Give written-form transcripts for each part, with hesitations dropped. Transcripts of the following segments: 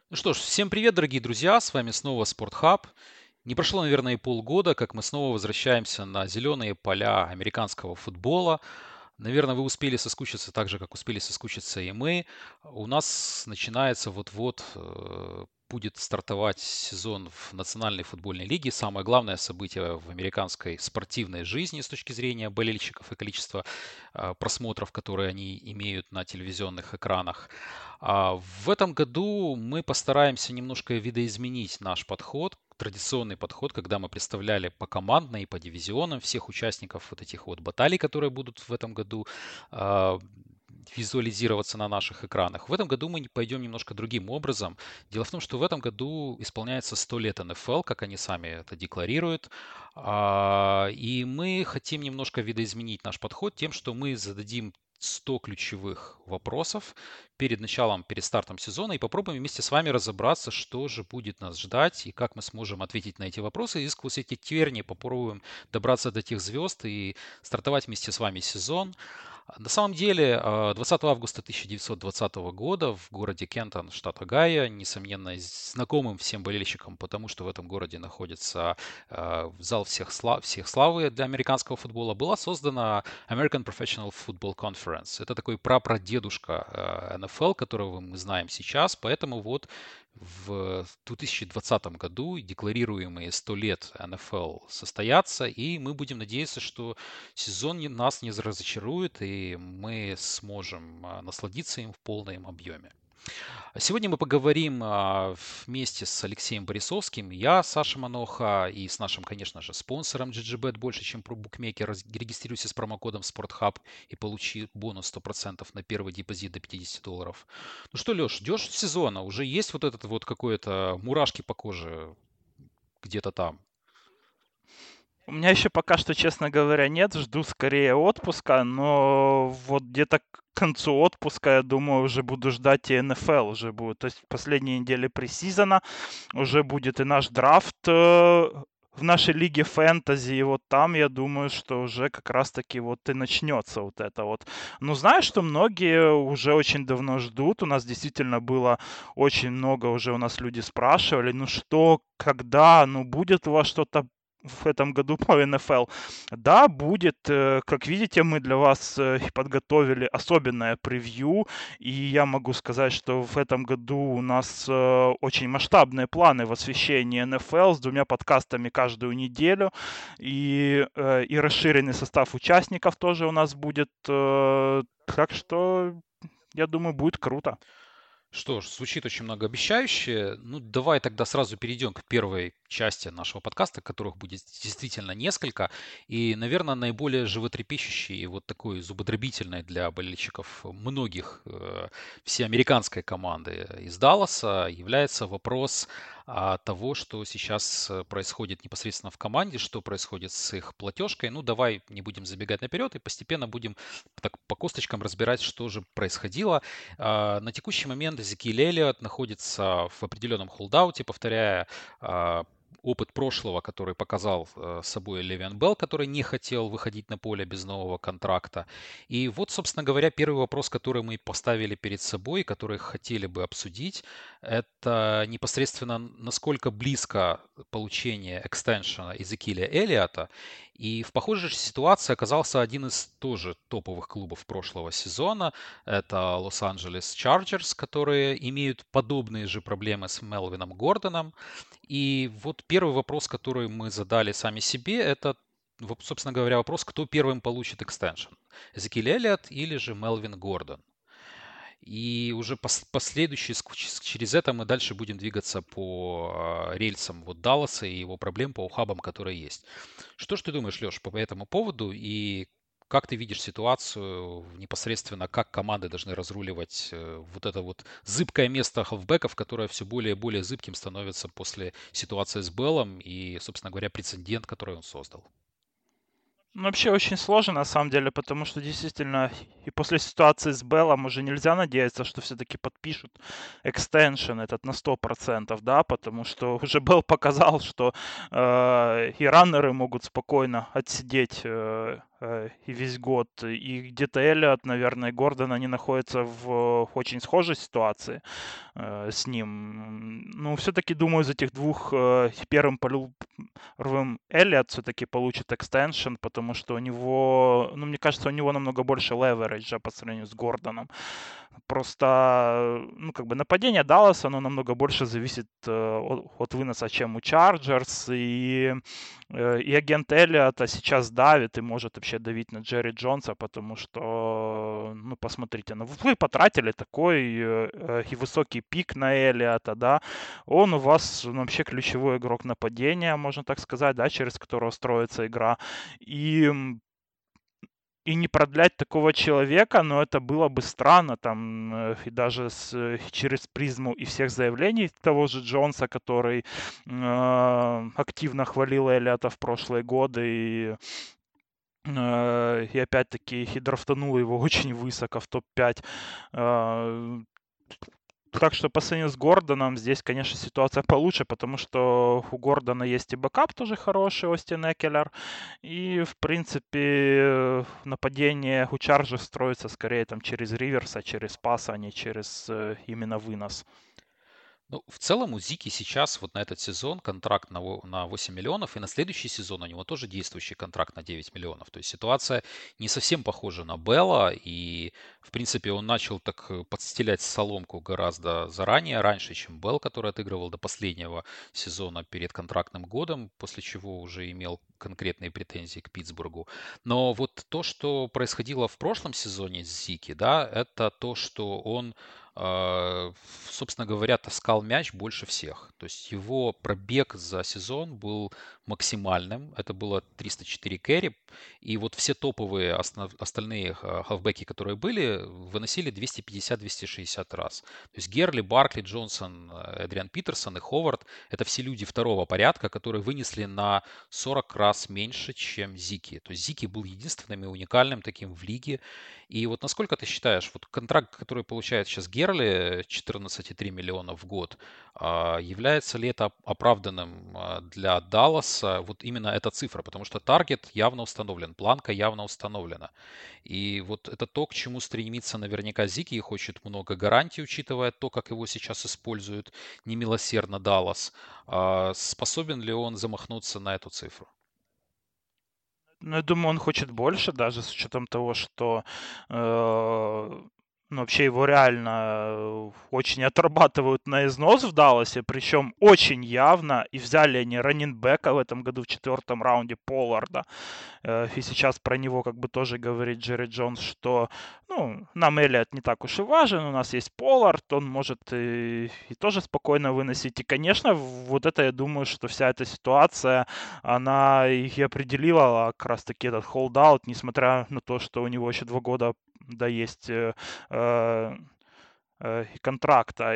Ну что ж, всем привет, дорогие друзья! С вами снова Спортхаб. Не прошло, наверное, и полгода, как мы снова возвращаемся на зеленые поля американского футбола. Наверное, вы успели соскучиться так же, как успели соскучиться и мы. У нас начинается вот-вот, будет стартовать сезон в Национальной футбольной лиге. Самое главное событие в американской спортивной жизни с точки зрения болельщиков и количества просмотров, которые они имеют на телевизионных экранах. В этом году мы постараемся немножко видоизменить наш подход, традиционный подход, когда мы представляли по командно и по дивизионам всех участников вот этих вот баталий, которые будут в этом году а, визуализироваться на наших экранах. В этом году мы пойдем немножко другим образом. Дело в том, что в этом году исполняется 100 лет НФЛ, как они сами это декларируют. И мы хотим немножко видоизменить наш подход тем, что мы зададим 100 ключевых вопросов перед стартом сезона и попробуем вместе с вами разобраться, что же будет нас ждать и как мы сможем ответить на эти вопросы. И сквозь эти тернии попробуем добраться до тех звезд и стартовать вместе с вами сезон. На самом деле, 20 августа 1920 года в городе Кентон, штат Огайо, несомненно, знакомым всем болельщикам, потому что в этом городе находится зал всех славы для американского футбола, была создана American Professional Football Conference. Это такой прапрадедушка НФЛ, которого мы знаем сейчас, поэтому вот в 2020 году декларируемые 100 лет НФЛ состоятся, и мы будем надеяться, что сезон нас не разочарует, и мы сможем насладиться им в полном объеме. Сегодня мы поговорим вместе с Алексеем Борисовским, я, Саша Маноха, и с нашим, конечно же, спонсором GGBet больше, чем про букмекер. Регистрируйся с промокодом SportHub и получи бонус 100% на первый депозит до $50. Ну что, Леш, ждешь сезона? Уже есть вот этот вот какое-то мурашки по коже где-то там? У меня еще пока что, честно говоря, нет. Жду скорее отпуска, но вот где-то к концу отпуска, я думаю, уже буду ждать и НФЛ уже будет. То есть в последние недели пресизона уже будет и наш драфт в нашей лиге фэнтези. И вот там, я думаю, что уже как раз-таки вот и начнется вот это вот. Ну, знаешь, что многие уже очень давно ждут. У нас действительно было очень много уже у нас люди спрашивали, ну что, когда, ну будет у вас что-то в этом году по НФЛ. Да, будет. Как видите, мы для вас подготовили особенное превью, и я могу сказать, что в этом году у нас очень масштабные планы в освещении НФЛ с двумя подкастами каждую неделю, и расширенный состав участников тоже у нас будет. Так что, я думаю, будет круто. Что ж, звучит очень многообещающе. Ну, давай тогда сразу перейдем к первой части нашего подкаста, которых будет действительно несколько. И, наверное, наиболее животрепещущей и вот такой зубодробительной для болельщиков многих всеамериканской команды из Далласа является вопрос того, что сейчас происходит непосредственно в команде, что происходит с их платежкой. Ну, давай не будем забегать наперед и постепенно будем так по косточкам разбирать, что же происходило. На текущий момент Эзекиэль Эллиott находится в определенном холдауте, повторяя опыт прошлого, который показал собой Левиан Белл, который не хотел выходить на поле без нового контракта. И вот, собственно говоря, первый вопрос, который мы поставили перед собой, который хотели бы обсудить, это непосредственно насколько близко получение экстеншена Эзекиэля Эллиота. И в похожей же ситуации оказался один из тоже топовых клубов прошлого сезона. Это Лос-Анджелес Чарджерс, которые имеют подобные же проблемы с Мелвином Гордоном. И вот первый вопрос, который мы задали сами себе, это, собственно говоря, вопрос, кто первым получит экстеншн. Эзекиэль Эллиott или же Мелвин Гордон. И уже последующие, через это мы дальше будем двигаться по рельсам вот Далласа и его проблем, по ухабам, которые есть. Что ж ты думаешь, Леш, по этому поводу и как ты видишь ситуацию непосредственно, как команды должны разруливать вот это вот зыбкое место хавбеков, которое все более и более зыбким становится после ситуации с Беллом и, собственно говоря, прецедент, который он создал? Ну, вообще очень сложно, на самом деле, потому что действительно и после ситуации с Беллом уже нельзя надеяться, что все-таки подпишут экстеншн этот на 100%, да, потому что уже Белл показал, что и раннеры могут спокойно отсидеть и весь год. И где-то Эллиот, наверное, и Гордон, они находятся в очень схожей ситуации с ним. Ну, все-таки, думаю, из этих двух первым Эллиот все-таки получит экстеншн, потому что у него, ну, мне кажется, у него намного больше левериджа по сравнению с Гордоном. Просто, ну, как бы нападение Далласа, оно намного больше зависит от выноса, чем у Чарджерс. И агент Эллиота сейчас давит и может вообще давить на Джерри Джонса, потому что, ну, посмотрите, ну, вы потратили такой и высокий пик на Эллиота, да, он у вас вообще ключевой игрок нападения, можно так сказать, да, через которого строится игра. И и не продлять такого человека, но это было бы странно, там, и даже через призму и всех заявлений того же Джонса, который активно хвалил Эллиота в прошлые годы и опять-таки и драфтанул его очень высоко в топ-5. Так что по сравнению с Гордоном здесь, конечно, ситуация получше, потому что у Гордона есть и бэкап тоже хороший, Остин Экелер. И, в принципе, нападение у Чарджа строится скорее там через Риверса, через пас, а не через именно вынос. Ну, в целом у Зики сейчас вот на этот сезон контракт на 8 миллионов, и на следующий сезон у него тоже действующий контракт на 9 миллионов. То есть ситуация не совсем похожа на Белла, и, в принципе, он начал так подстелять соломку гораздо заранее, раньше, чем Белл, который отыгрывал до последнего сезона перед контрактным годом, после чего уже имел конкретные претензии к Питтсбургу. Но вот то, что происходило в прошлом сезоне с Зики, да, это то, что он а, собственно говоря, таскал мяч больше всех. То есть его пробег за сезон был максимальным. Это было 304 кэрри. И вот все топовые остальные хавбеки, которые были, выносили 250-260 раз. То есть Герли, Баркли, Джонсон, Эдриан Питерсон и Ховард — это все люди второго порядка, которые вынесли на 40 раз меньше, чем Зики. То есть Зики был единственным и уникальным таким в лиге. И вот насколько ты считаешь, вот контракт, который получает сейчас Герли, 14,3 миллиона в год, является ли это оправданным для Далласа, вот именно эта цифра? Потому что таргет явно установлен, планка явно установлена. И вот это то, к чему стремится наверняка Зики и хочет много гарантий, учитывая то, как его сейчас используют немилосердно Даллас. Способен ли он замахнуться на эту цифру? Ну, я думаю, он хочет больше, даже с учетом того, что ну, вообще его реально очень отрабатывают на износ в Далласе, причем очень явно. И взяли они раннинбека в этом году в четвертом раунде Полларда. И сейчас про него как бы тоже говорит Джерри Джонс, что ну, нам Эллиот не так уж и важен, у нас есть Поллард, он может и тоже спокойно выносить. И, конечно, вот это, я думаю, что вся эта ситуация, она и определила как раз-таки этот холдаут, несмотря на то, что у него еще 2 года, да, есть контракта.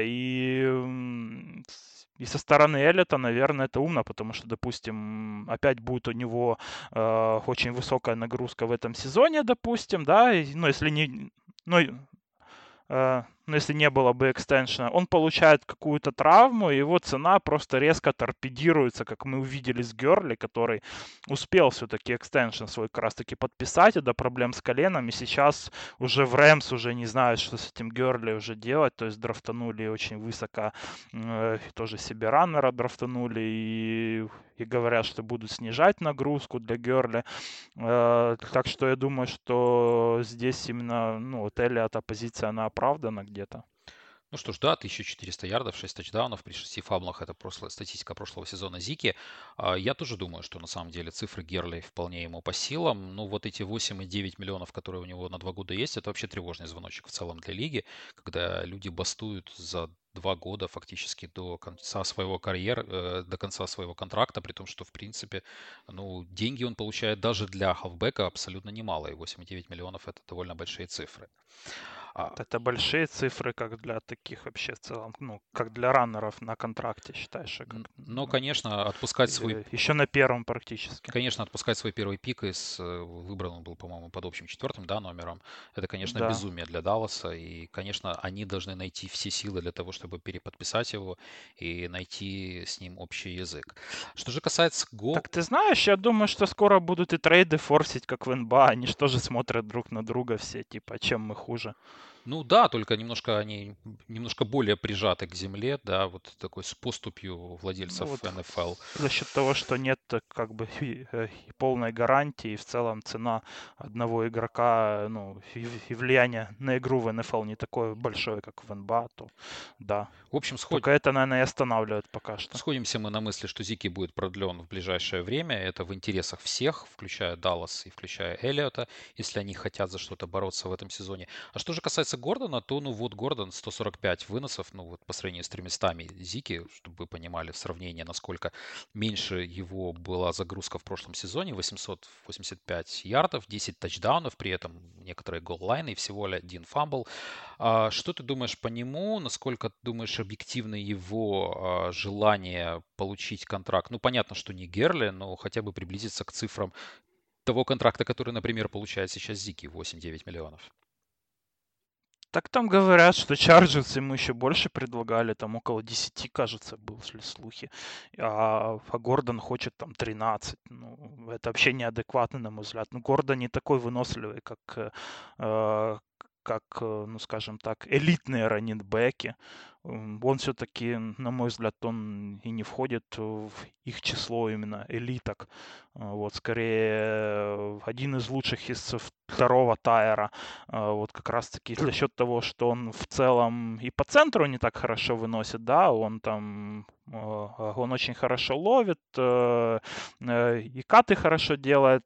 И со стороны Эллиота, наверное, это умно, потому что, допустим, опять будет у него очень высокая нагрузка в этом сезоне, допустим, да, ну, если не... Ну, но если не было бы экстеншена, он получает какую-то травму, и его цена просто резко торпедируется, как мы увидели с Герли, который успел все-таки экстеншн свой как раз-таки подписать из-за проблем с коленом, и сейчас уже в Рэмс уже не знают, что с этим Герли уже делать, то есть драфтанули очень высоко, тоже себе раннера драфтанули, и говорят, что будут снижать нагрузку для Герли. Так что я думаю, что здесь именно, ну, вот Эллиота позиция, она оправдана где-то. Ну что ж, да, 1400 ярдов, 6 тачдаунов при 6 фамблах — это статистика прошлого сезона Зики. Я тоже думаю, что на самом деле цифры Герли вполне ему по силам. Ну вот эти 8,9 миллионов, которые у него на 2 года есть, это вообще тревожный звоночек в целом для лиги, когда люди бастуют за 2 года фактически до конца своего карьеры, до конца своего контракта, при том, что, в принципе, ну, деньги он получает даже для хавбека абсолютно немало, и 8,9 миллионов — это довольно большие цифры. А, Это большие цифры, как для таких вообще в целом, ну, как для раннеров на контракте, считаешь, как, Но, ну, конечно, отпускать свой еще на первом практически. Конечно, отпускать свой первый пик выбран он был, по-моему, под общим четвертым, да, номером. Это, конечно, Да. безумие для Далласа. И, конечно, они должны найти все силы для того, чтобы переподписать его и найти с ним общий язык. Что же касается Так ты знаешь, я думаю, что скоро будут и трейды форсить, как в НБА. Они же тоже смотрят друг на друга все, типа, чем мы хуже. Ну да, только немножко они немножко более прижаты к земле, да, вот такой с поступью Ну владельцев вот НФЛ. за счет того, что нет как бы и полной гарантии, и в целом цена одного игрока, ну, и влияние на игру в НФЛ не такое большое, как в НБА, то да. В общем, Только это, наверное, и останавливает пока что. Сходимся мы на мысли, что Зики будет продлен в ближайшее время. Это в интересах всех, включая Даллас и включая Эллиота, если они хотят за что-то бороться в этом сезоне. А что же касается Гордона, то, ну вот, Гордон 145 выносов, ну вот по сравнению с 300 Зики, чтобы вы понимали в сравнении, насколько меньше его была загрузка в прошлом сезоне, 885 ярдов, 10 тачдаунов, при этом некоторые голлайны и всего лишь один фамбл. Что ты думаешь по нему? Насколько ты думаешь объективно его желание получить контракт? Ну, понятно, что не Герли, но хотя бы приблизиться к цифрам того контракта, который, например, получает сейчас Зики, 8-9 миллионов. Так там говорят, что Чарджерс ему еще больше предлагали, там около 10, кажется, были слухи. А Гордон хочет там 13. Ну, это вообще неадекватно, на мой взгляд. Ну, Гордон не такой выносливый, э, ну, скажем так, элитные раннинбеки. Он все-таки, на мой взгляд, он и не входит в их число именно элиток. Вот, скорее, один из лучших из второго тайра. Вот как раз-таки за счет того, что он в целом и по центру не так хорошо выносит, да, он там он очень хорошо ловит, и каты хорошо делает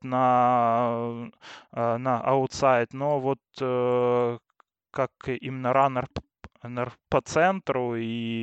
на аутсайд, но вот как именно раннер по центру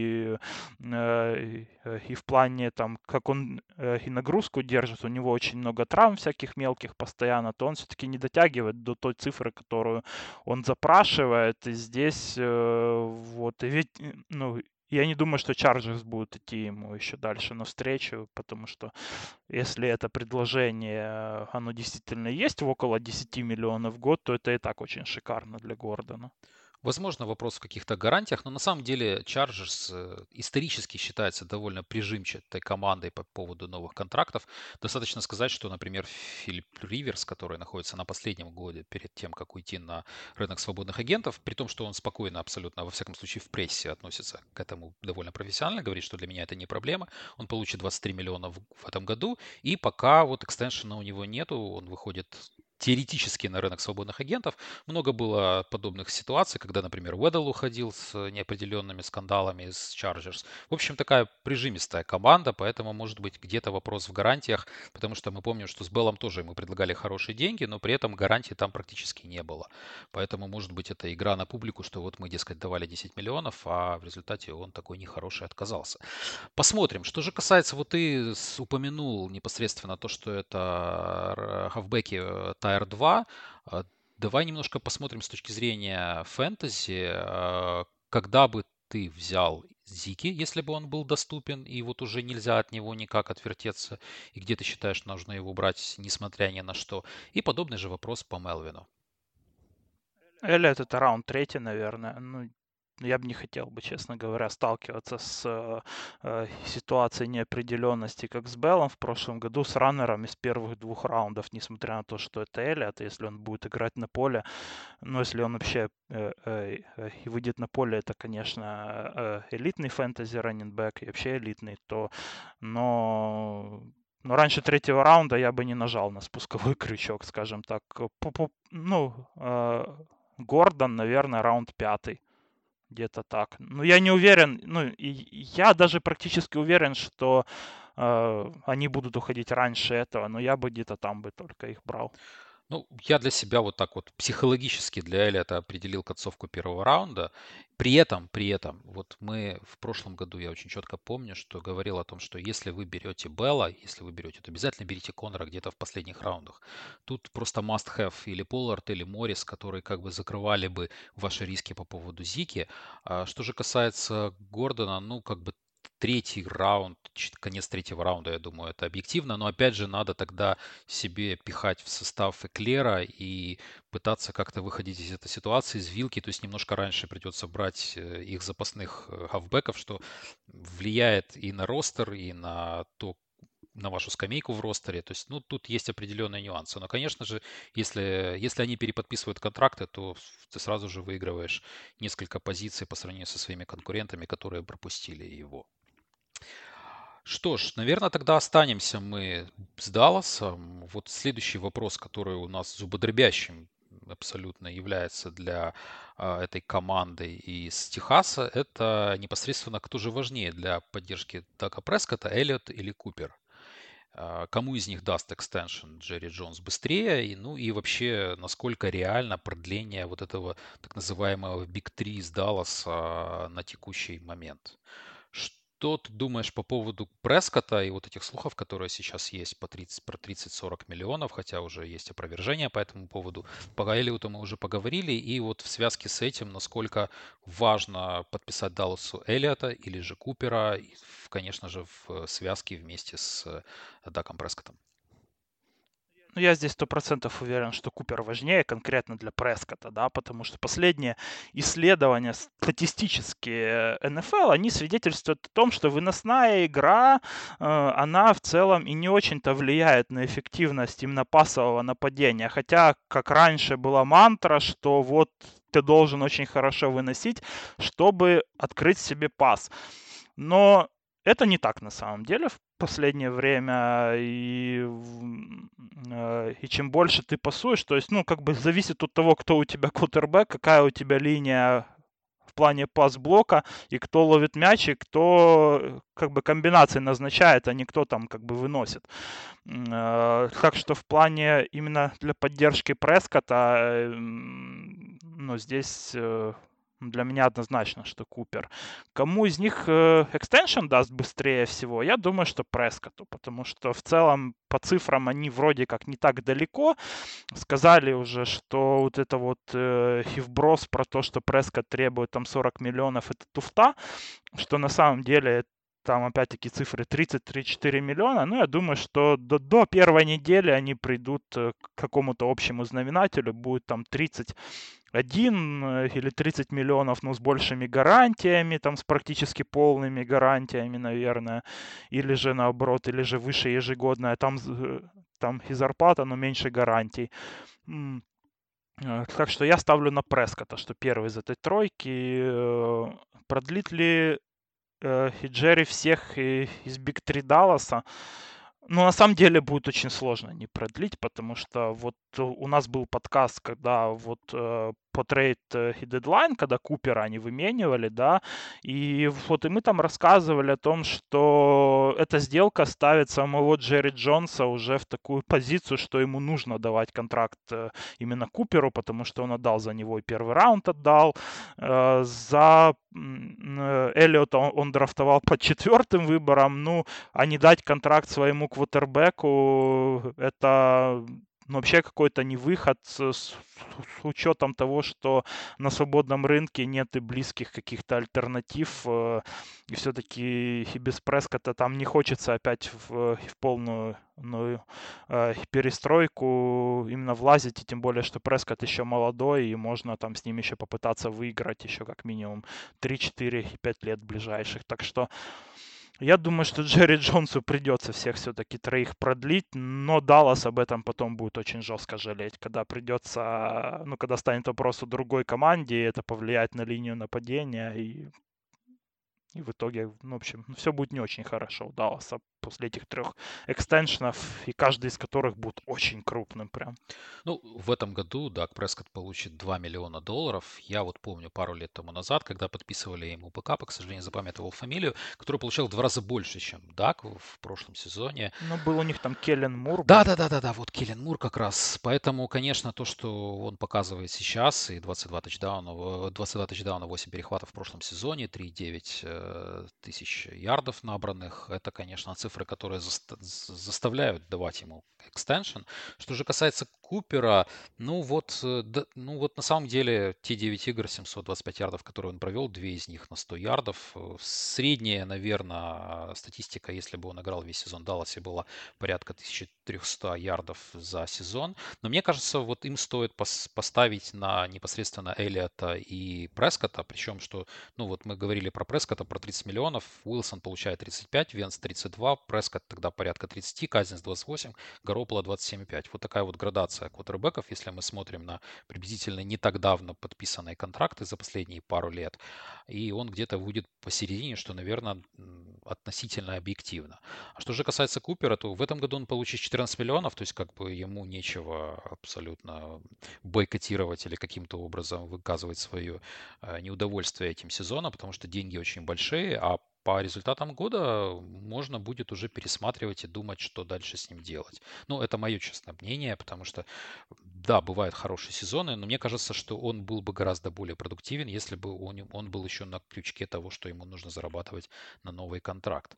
и в плане там, как он и нагрузку держит, у него очень много травм всяких мелких постоянно, то он все-таки не дотягивает до той цифры, которую он запрашивает. И здесь вот, и ведь, ну, я не думаю, что Чарджерс будут идти ему еще дальше навстречу, потому что если это предложение, оно действительно есть в около 10 миллионов в год, то это и так очень шикарно для Гордона. Возможно, вопрос в каких-то гарантиях, но на самом деле Chargers исторически считается довольно прижимчатой командой по поводу новых контрактов. Достаточно сказать, что, например, Филипп Риверс, который находится на последнем годе перед тем, как уйти на рынок свободных агентов, при том, что он спокойно абсолютно, во всяком случае, в прессе относится к этому довольно профессионально, говорит, что для меня это не проблема. Он получит 23 миллиона в этом году, и пока вот экстеншена у него нету, он выходит теоретически на рынок свободных агентов. Много было подобных ситуаций, когда, например, Уэддл уходил с неопределенными скандалами из Chargers. В общем, такая прижимистая команда, поэтому, может быть, где-то вопрос в гарантиях, потому что мы помним, что с Беллом тоже ему предлагали хорошие деньги, но при этом гарантий там практически не было. Поэтому, может быть, это игра на публику, что вот мы, дескать, давали 10 миллионов, а в результате он такой нехороший отказался. Посмотрим. Что же касается, вот ты упомянул непосредственно то, что это хавбеки Тайр 2. Давай немножко посмотрим с точки зрения фэнтези. Когда бы ты взял Зики, если бы он был доступен, и вот уже нельзя от него никак отвертеться, и где ты считаешь, нужно его брать, несмотря ни на что. И подобный же вопрос по Мелвину. Эллиот это раунд третий, наверное. Ну, я бы не хотел бы, честно говоря, сталкиваться с ситуацией неопределенности, как с Беллом в прошлом году, с раннером из первых двух раундов, несмотря на то, что это Эллиот, если он будет играть на поле, ну, если он вообще и выйдет на поле, это, конечно, элитный фэнтези раннинбэк и вообще элитный, но раньше третьего раунда я бы не нажал на спусковой крючок, скажем так. Ну, Гордон, наверное, раунд пятый. Где-то так. Ну, я не уверен, ну, и я даже практически уверен, что они будут уходить раньше этого, но я бы где-то там бы только их брал. Ну, я для себя вот так вот психологически для Эллиота определил концовку первого раунда. При этом, вот мы в прошлом году, я очень четко помню, что говорил о том, что если вы берете Белла, если вы берете, то обязательно берите Конора где-то в последних раундах. Тут просто must-have или Поллард, или Моррис, которые как бы закрывали бы ваши риски по поводу Зики. А что же касается Гордона, ну, как бы третий раунд, конец третьего раунда, я думаю, это объективно, но опять же надо тогда себе пихать в состав эклера и пытаться как-то выходить из этой ситуации, из вилки, то есть немножко раньше придется брать их запасных хавбеков, что влияет и на ростер, и на то, на вашу скамейку в ростере. То есть, ну, тут есть определенные нюансы. Но, конечно же, если они переподписывают контракты, то ты сразу же выигрываешь несколько позиций по сравнению со своими конкурентами, которые пропустили его. Что ж, наверное, тогда останемся мы с Далласом. Вот следующий вопрос, который у нас зубодробящим абсолютно является для этой команды из Техаса, это непосредственно кто же важнее для поддержки Дака Прескотта, Эллиот или Купер? Кому из них даст экстеншн Джерри Джонс быстрее? И, ну и вообще, насколько реально продление вот этого так называемого Big 3 из Далласа на текущий момент? Что ты думаешь по поводу Прескота и вот этих слухов, которые сейчас есть про 30-40 миллионов, хотя уже есть опровержение по этому поводу. По Эллиоту мы уже поговорили, и вот в связке с этим, насколько важно подписать Далласу Эллиота или же Купера, и, конечно же, в связке вместе с Даком Прескоттом. Ну, я здесь 100% уверен, что Купер важнее конкретно для Прескотта, да, потому что последние исследования статистические НФЛ, они свидетельствуют о том, что выносная игра, она в целом и не очень-то влияет на эффективность именно пасового нападения. Хотя, как раньше была мантра, что вот ты должен очень хорошо выносить, чтобы открыть себе пас. Но это не так на самом деле в последнее время. И чем больше ты пасуешь, то есть, ну, как бы зависит от того, кто у тебя квотербек, какая у тебя линия в плане пас-блока, и кто ловит мяч, и кто как бы комбинации назначает, а не кто там как бы выносит. Так что в плане именно для поддержки Прескота, ну, здесь для меня однозначно, что Купер. Кому из них экстеншн даст быстрее всего? Я думаю, что Прескотту, потому что в целом по цифрам они вроде как не так далеко. Сказали уже, что вот это вот вброс про то, что Прескотт требует там 40 миллионов, это туфта, что на самом деле там опять-таки цифры 33-4 миллиона. Ну, я думаю, что до первой недели они придут к какому-то общему знаменателю. Будет там 31 или 30 миллионов, но с большими гарантиями, там с практически полными гарантиями, наверное. Или же наоборот, или же выше ежегодная. Там и зарплата, но меньше гарантий. Так что я ставлю на Прескота, что первый из этой тройки. Продлит ли и Джерри всех из Биг 3 Далласа? Ну, на самом деле будет очень сложно не продлить, потому что вот у нас был подкаст, когда вот по трейд и дедлайн, когда Купера они выменивали, да, и вот и мы там рассказывали о том, что эта сделка ставит самого Джерри Джонса уже в такую позицию, что ему нужно давать контракт именно Куперу, потому что он отдал за него и первый раунд отдал, за Эллиота он драфтовал под четвертым выбором, ну, а не дать контракт своему квотербеку, это ну, вообще какой-то не выход с учетом того, что на свободном рынке нет и близких каких-то альтернатив. И все-таки и без Прескота там не хочется опять в полную перестройку именно влазить, и тем более, что Прескотт еще молодой, и можно там с ним еще попытаться выиграть еще как минимум 3, 4 и 5 лет ближайших. Так что я думаю, что Джерри Джонсу придется всех все-таки троих продлить, но Даллас об этом потом будет очень жестко жалеть, когда придется, ну, когда станет вопрос о другой команде, и это повлияет на линию нападения, и И в итоге, в общем, все будет не очень хорошо у Далласа после этих 3 экстеншенов, и каждый из которых будет очень крупным прям. Ну, в этом году Даг Прескотт получит $2 миллиона. Я вот помню пару лет тому назад, когда подписывали ему бэкапа, к сожалению, запамятовал фамилию, который получал в 2 раза больше, чем Даг в прошлом сезоне. Ну, был у них там Келлен Мур Да, был. да, да, да, да, вот Келлен Мур как раз. Поэтому, конечно, то, что он показывает сейчас, и 22 тачдауна, 8 перехватов в прошлом сезоне, 3,9 тысяч ярдов набранных, это, конечно, цифры, которые заставляют давать ему экстеншн. Что же касается Купера, ну вот на самом деле те 9 игр, 725 ярдов, которые он провел, 2 из них на 100 ярдов. Средняя, наверное, статистика, если бы он играл весь сезон в Далласе, была порядка 1300 ярдов за сезон. Но мне кажется, вот им стоит поставить на непосредственно Эллиота и Прескотта. Причем, что, ну вот мы говорили про Прескотта, про 30 миллионов. Уилсон получает 35, Венс 32, Прескотт тогда порядка 30, Казинс 28, Гарополо 27,5. Вот такая вот градация квотербеков, если мы смотрим на приблизительно не так давно подписанные контракты за последние пару лет. И он где-то будет посередине, что, наверное, относительно объективно. А что же касается Купера, то в этом году он получит 14 миллионов, то есть как бы ему нечего абсолютно бойкотировать или каким-то образом выказывать свое неудовольствие этим сезоном, потому что деньги очень большие, а по результатам года можно будет уже пересматривать и думать, что дальше с ним делать. Ну, это мое честное мнение, потому что, да, бывают хорошие сезоны, но мне кажется, что он был бы гораздо более продуктивен, если бы он был еще на крючке того, что ему нужно зарабатывать на новый контракт.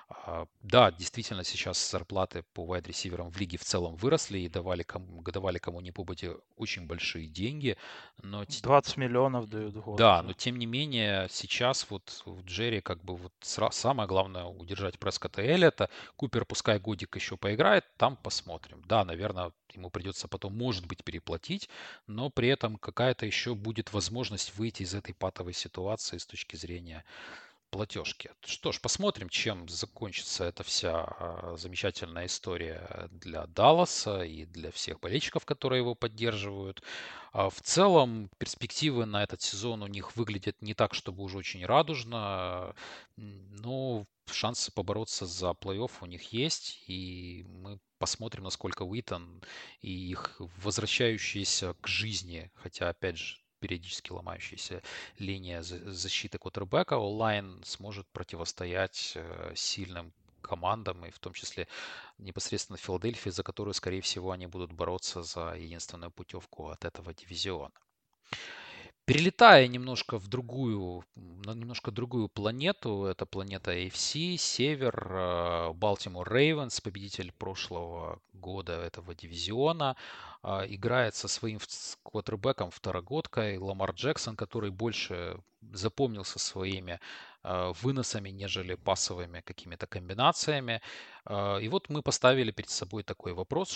Да, действительно, сейчас зарплаты по вайд-ресиверам в лиге в целом выросли и давали кому ни попадя очень большие деньги, но 20 миллионов дают в год да, но уже. тем не менее сейчас вот в Джерри как бы вот самое главное удержать Прескотта и Эллиота. Купер пускай годик еще поиграет, там посмотрим. Да, наверное, ему придется потом, может быть, переплатить, но при этом какая-то еще будет возможность выйти из этой патовой ситуации с точки зрения платежки. Что ж, посмотрим, чем закончится эта вся замечательная история для Далласа и для всех болельщиков, которые его поддерживают. В целом, перспективы на этот сезон у них выглядят не так, чтобы уже очень радужно, но шансы побороться за плей-офф у них есть, и мы посмотрим, насколько Уитон и их возвращающиеся к жизни, хотя, опять же, периодически ломающаяся линия защиты квотербека, онлайн сможет противостоять сильным командам, и в том числе непосредственно Филадельфии, за которую, скорее всего, они будут бороться за единственную путевку от этого дивизиона. Перелетая немножко на немножко другую планету, это планета AFC, север, Балтимор Рейвенс, победитель прошлого года этого дивизиона, играет со своим квотербеком второгодкой Ламар Джексон, который больше запомнился своими выносами, нежели пасовыми какими-то комбинациями. И вот мы поставили перед собой такой вопрос,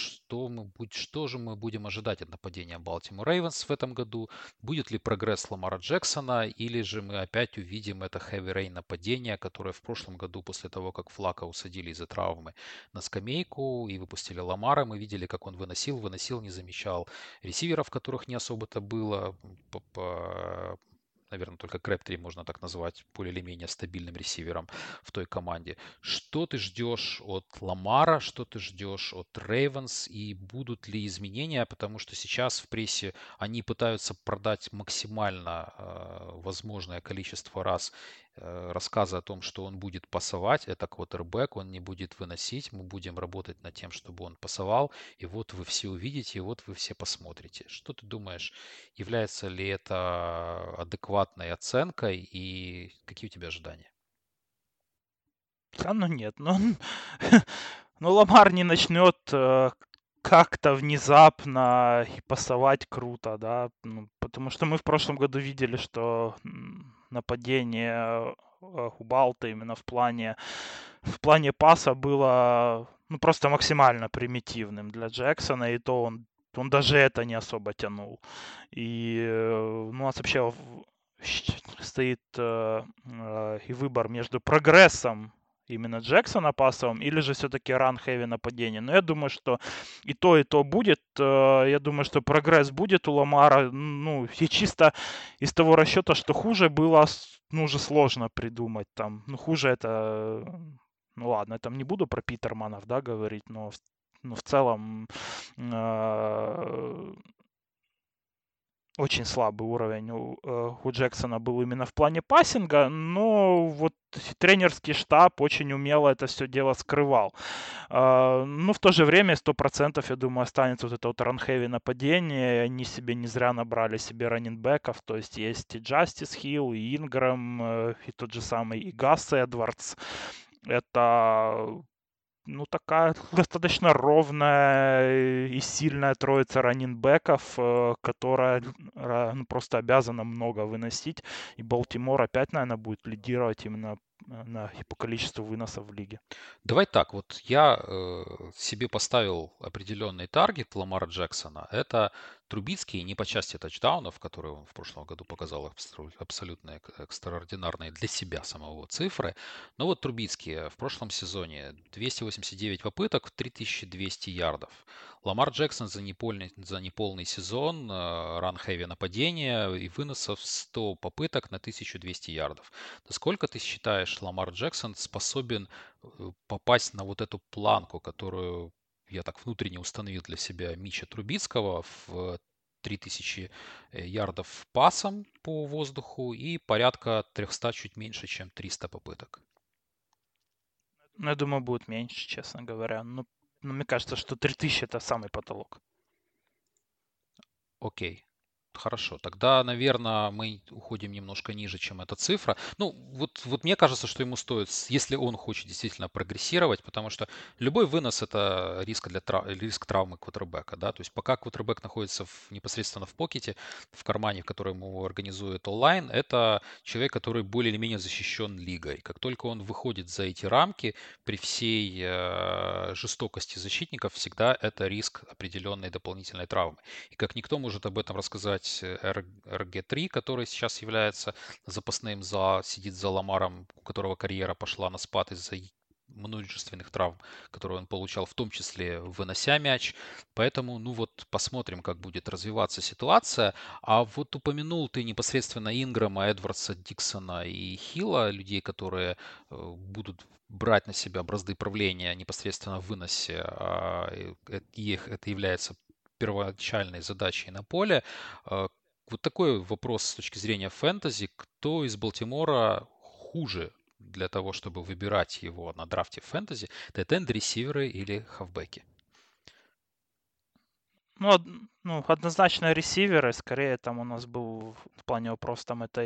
что же мы будем ожидать от нападения Балтимор Рейвенс в этом году. Будет ли прогресс Ламара Джексона, или же мы опять увидим это heavy rain нападение, которое в прошлом году, после того, как Флака усадили из-за травмы на скамейку и выпустили Ламара, мы видели, как он выносил, не замечал ресиверов, которых не особо-то было. Наверное, только Крэптри можно так назвать более или менее стабильным ресивером в той команде. Что ты ждешь от Ламара, что ты ждешь от Рейвенс и будут ли изменения, потому что сейчас в прессе они пытаются продать максимально возможное количество раз рассказы о том, что он будет пасовать, это квотербек, он не будет выносить, мы будем работать над тем, чтобы он пасовал, и вот вы все увидите, и вот вы все посмотрите. Что ты думаешь, является ли это адекватной оценкой и какие у тебя ожидания? Да, ну нет, ну, ну Ламар не начнет как-то внезапно и пасовать круто, да, ну, потому что мы в прошлом году видели, что нападение Хубалта именно в плане паса было ну, просто максимально примитивным для Джексона, и то он даже это не особо тянул. И у нас вообще стоит и выбор между прогрессом именно Джексона пасовым, или же все-таки ран-хэви нападение. Но я думаю, что и то будет. Я думаю, что прогресс будет у Ламара. Ну, и чисто из того расчета, что хуже было, ну, уже сложно придумать там. Ну, хуже это... Ну ладно, я там не буду про Питерманов, да, говорить, но в целом очень слабый уровень у Джексона был именно в плане пассинга, но вот тренерский штаб очень умело это все дело скрывал. Но в то же время 100%, я думаю, останется вот это вот ранхеви нападение. Они себе не зря набрали себе раннинбеков, то есть и Джастис Хилл, и Ингрэм, и тот же самый и Гасс Эдвардс. Это ну, такая достаточно ровная и сильная троица раннинбеков, которая ну, просто обязана много выносить. И Балтимор опять, наверное, будет лидировать именно по количеству выносов в лиге. Давай так, вот я себе поставил определенный таргет Ламара Джексона. Это Трубицкий не по части тачдаунов, которые он в прошлом году показал абсолютно экстраординарные для себя самого цифры. Но вот Трубицкий в прошлом сезоне 289 попыток, 3200 ярдов. Ламар Джексон за неполный сезон, ран-хэви нападение и выносов 100 попыток на 1200 ярдов. Насколько ты считаешь, Ламар Джексон способен попасть на вот эту планку, которую я так внутренне установил для себя Мича Трубицкого в 3000 ярдов пасом по воздуху и порядка 300, чуть меньше, чем 300 попыток? Ну, я думаю, будет меньше, честно говоря. Ну, мне кажется, что 3000 это самый потолок. Окей. Хорошо, тогда, наверное, мы уходим немножко ниже, чем эта цифра. Ну, вот мне кажется, что ему стоит, если он хочет действительно прогрессировать, потому что любой вынос– это риск травмы квотербека, да, то есть пока квотербек находится непосредственно в покете, в кармане, в котором ему организует онлайн, это человек, который более или менее защищен лигой. Как только он выходит за эти рамки, при всей жестокости защитников, всегда это риск определенной дополнительной травмы. И как никто может об этом рассказать RG3, который сейчас является запасным, сидит за Ламаром, у которого карьера пошла на спад из-за множественных травм, которые он получал, в том числе вынося мяч. Поэтому, ну вот, посмотрим, как будет развиваться ситуация. А вот упомянул ты непосредственно Инграма, Эдвардса, Диксона и Хилла, людей, которые будут брать на себя бразды правления непосредственно в выносе, и это является первоначальной задачей на поле. Вот такой вопрос с точки зрения фэнтези. Кто из Балтимора хуже для того, чтобы выбирать его на драфте фэнтези? Тайтенд, ресиверы или хавбеки? Ну, ну, однозначно ресиверы, скорее там у нас был в плане вопрос, там это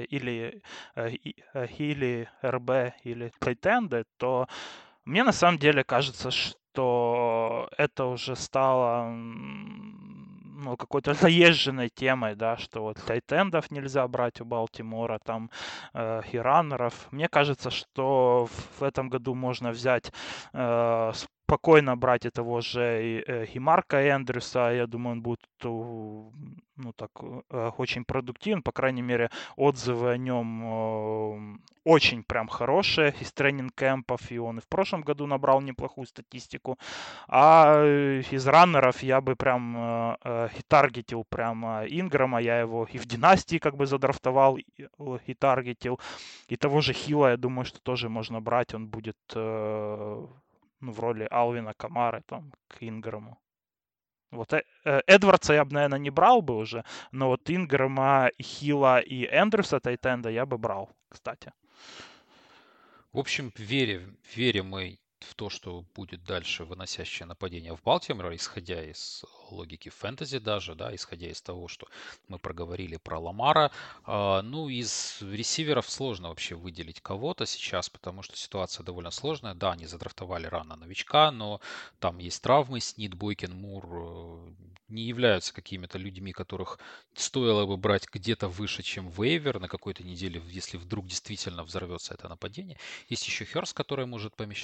или РБ, или тайтенды, то мне на самом деле кажется, что это уже стало ну, какой-то заезженной темой, да, что вот тайтендов нельзя брать у Балтимора, там и раннеров. Мне кажется, что в этом году можно взять спокойно брать и того же и Марка Эндрюса. Я думаю, он будет ну, так, очень продуктивен. По крайней мере, отзывы о нем очень прям хорошие из тренинг-кэмпов. И он и в прошлом году набрал неплохую статистику. А из раннеров я бы прям и таргетил прям Инграма. Я его и в династии как бы задрафтовал и таргетил. И того же Хила, я думаю, что тоже можно брать. Он будет ну, в роли Алвина Камары там к Инграму. Вот Эдвардса я бы, наверное, не брал бы уже, но вот Инграма, Хила и Эндрюса Тайтенда я бы брал, кстати. В общем, верим мы в то, что будет дальше выносящее нападение в Балтимор, исходя из логики фэнтези даже, да, исходя из того, что мы проговорили про Ламара. Ну, из ресиверов сложно вообще выделить кого-то сейчас, потому что ситуация довольно сложная. Да, они задрафтовали рано новичка, но там есть травмы. Снит, Бойкин, Мур не являются какими-то людьми, которых стоило бы брать где-то выше, чем вейвер на какой-то неделе, если вдруг действительно взорвется это нападение. Есть еще Херс, который может помешать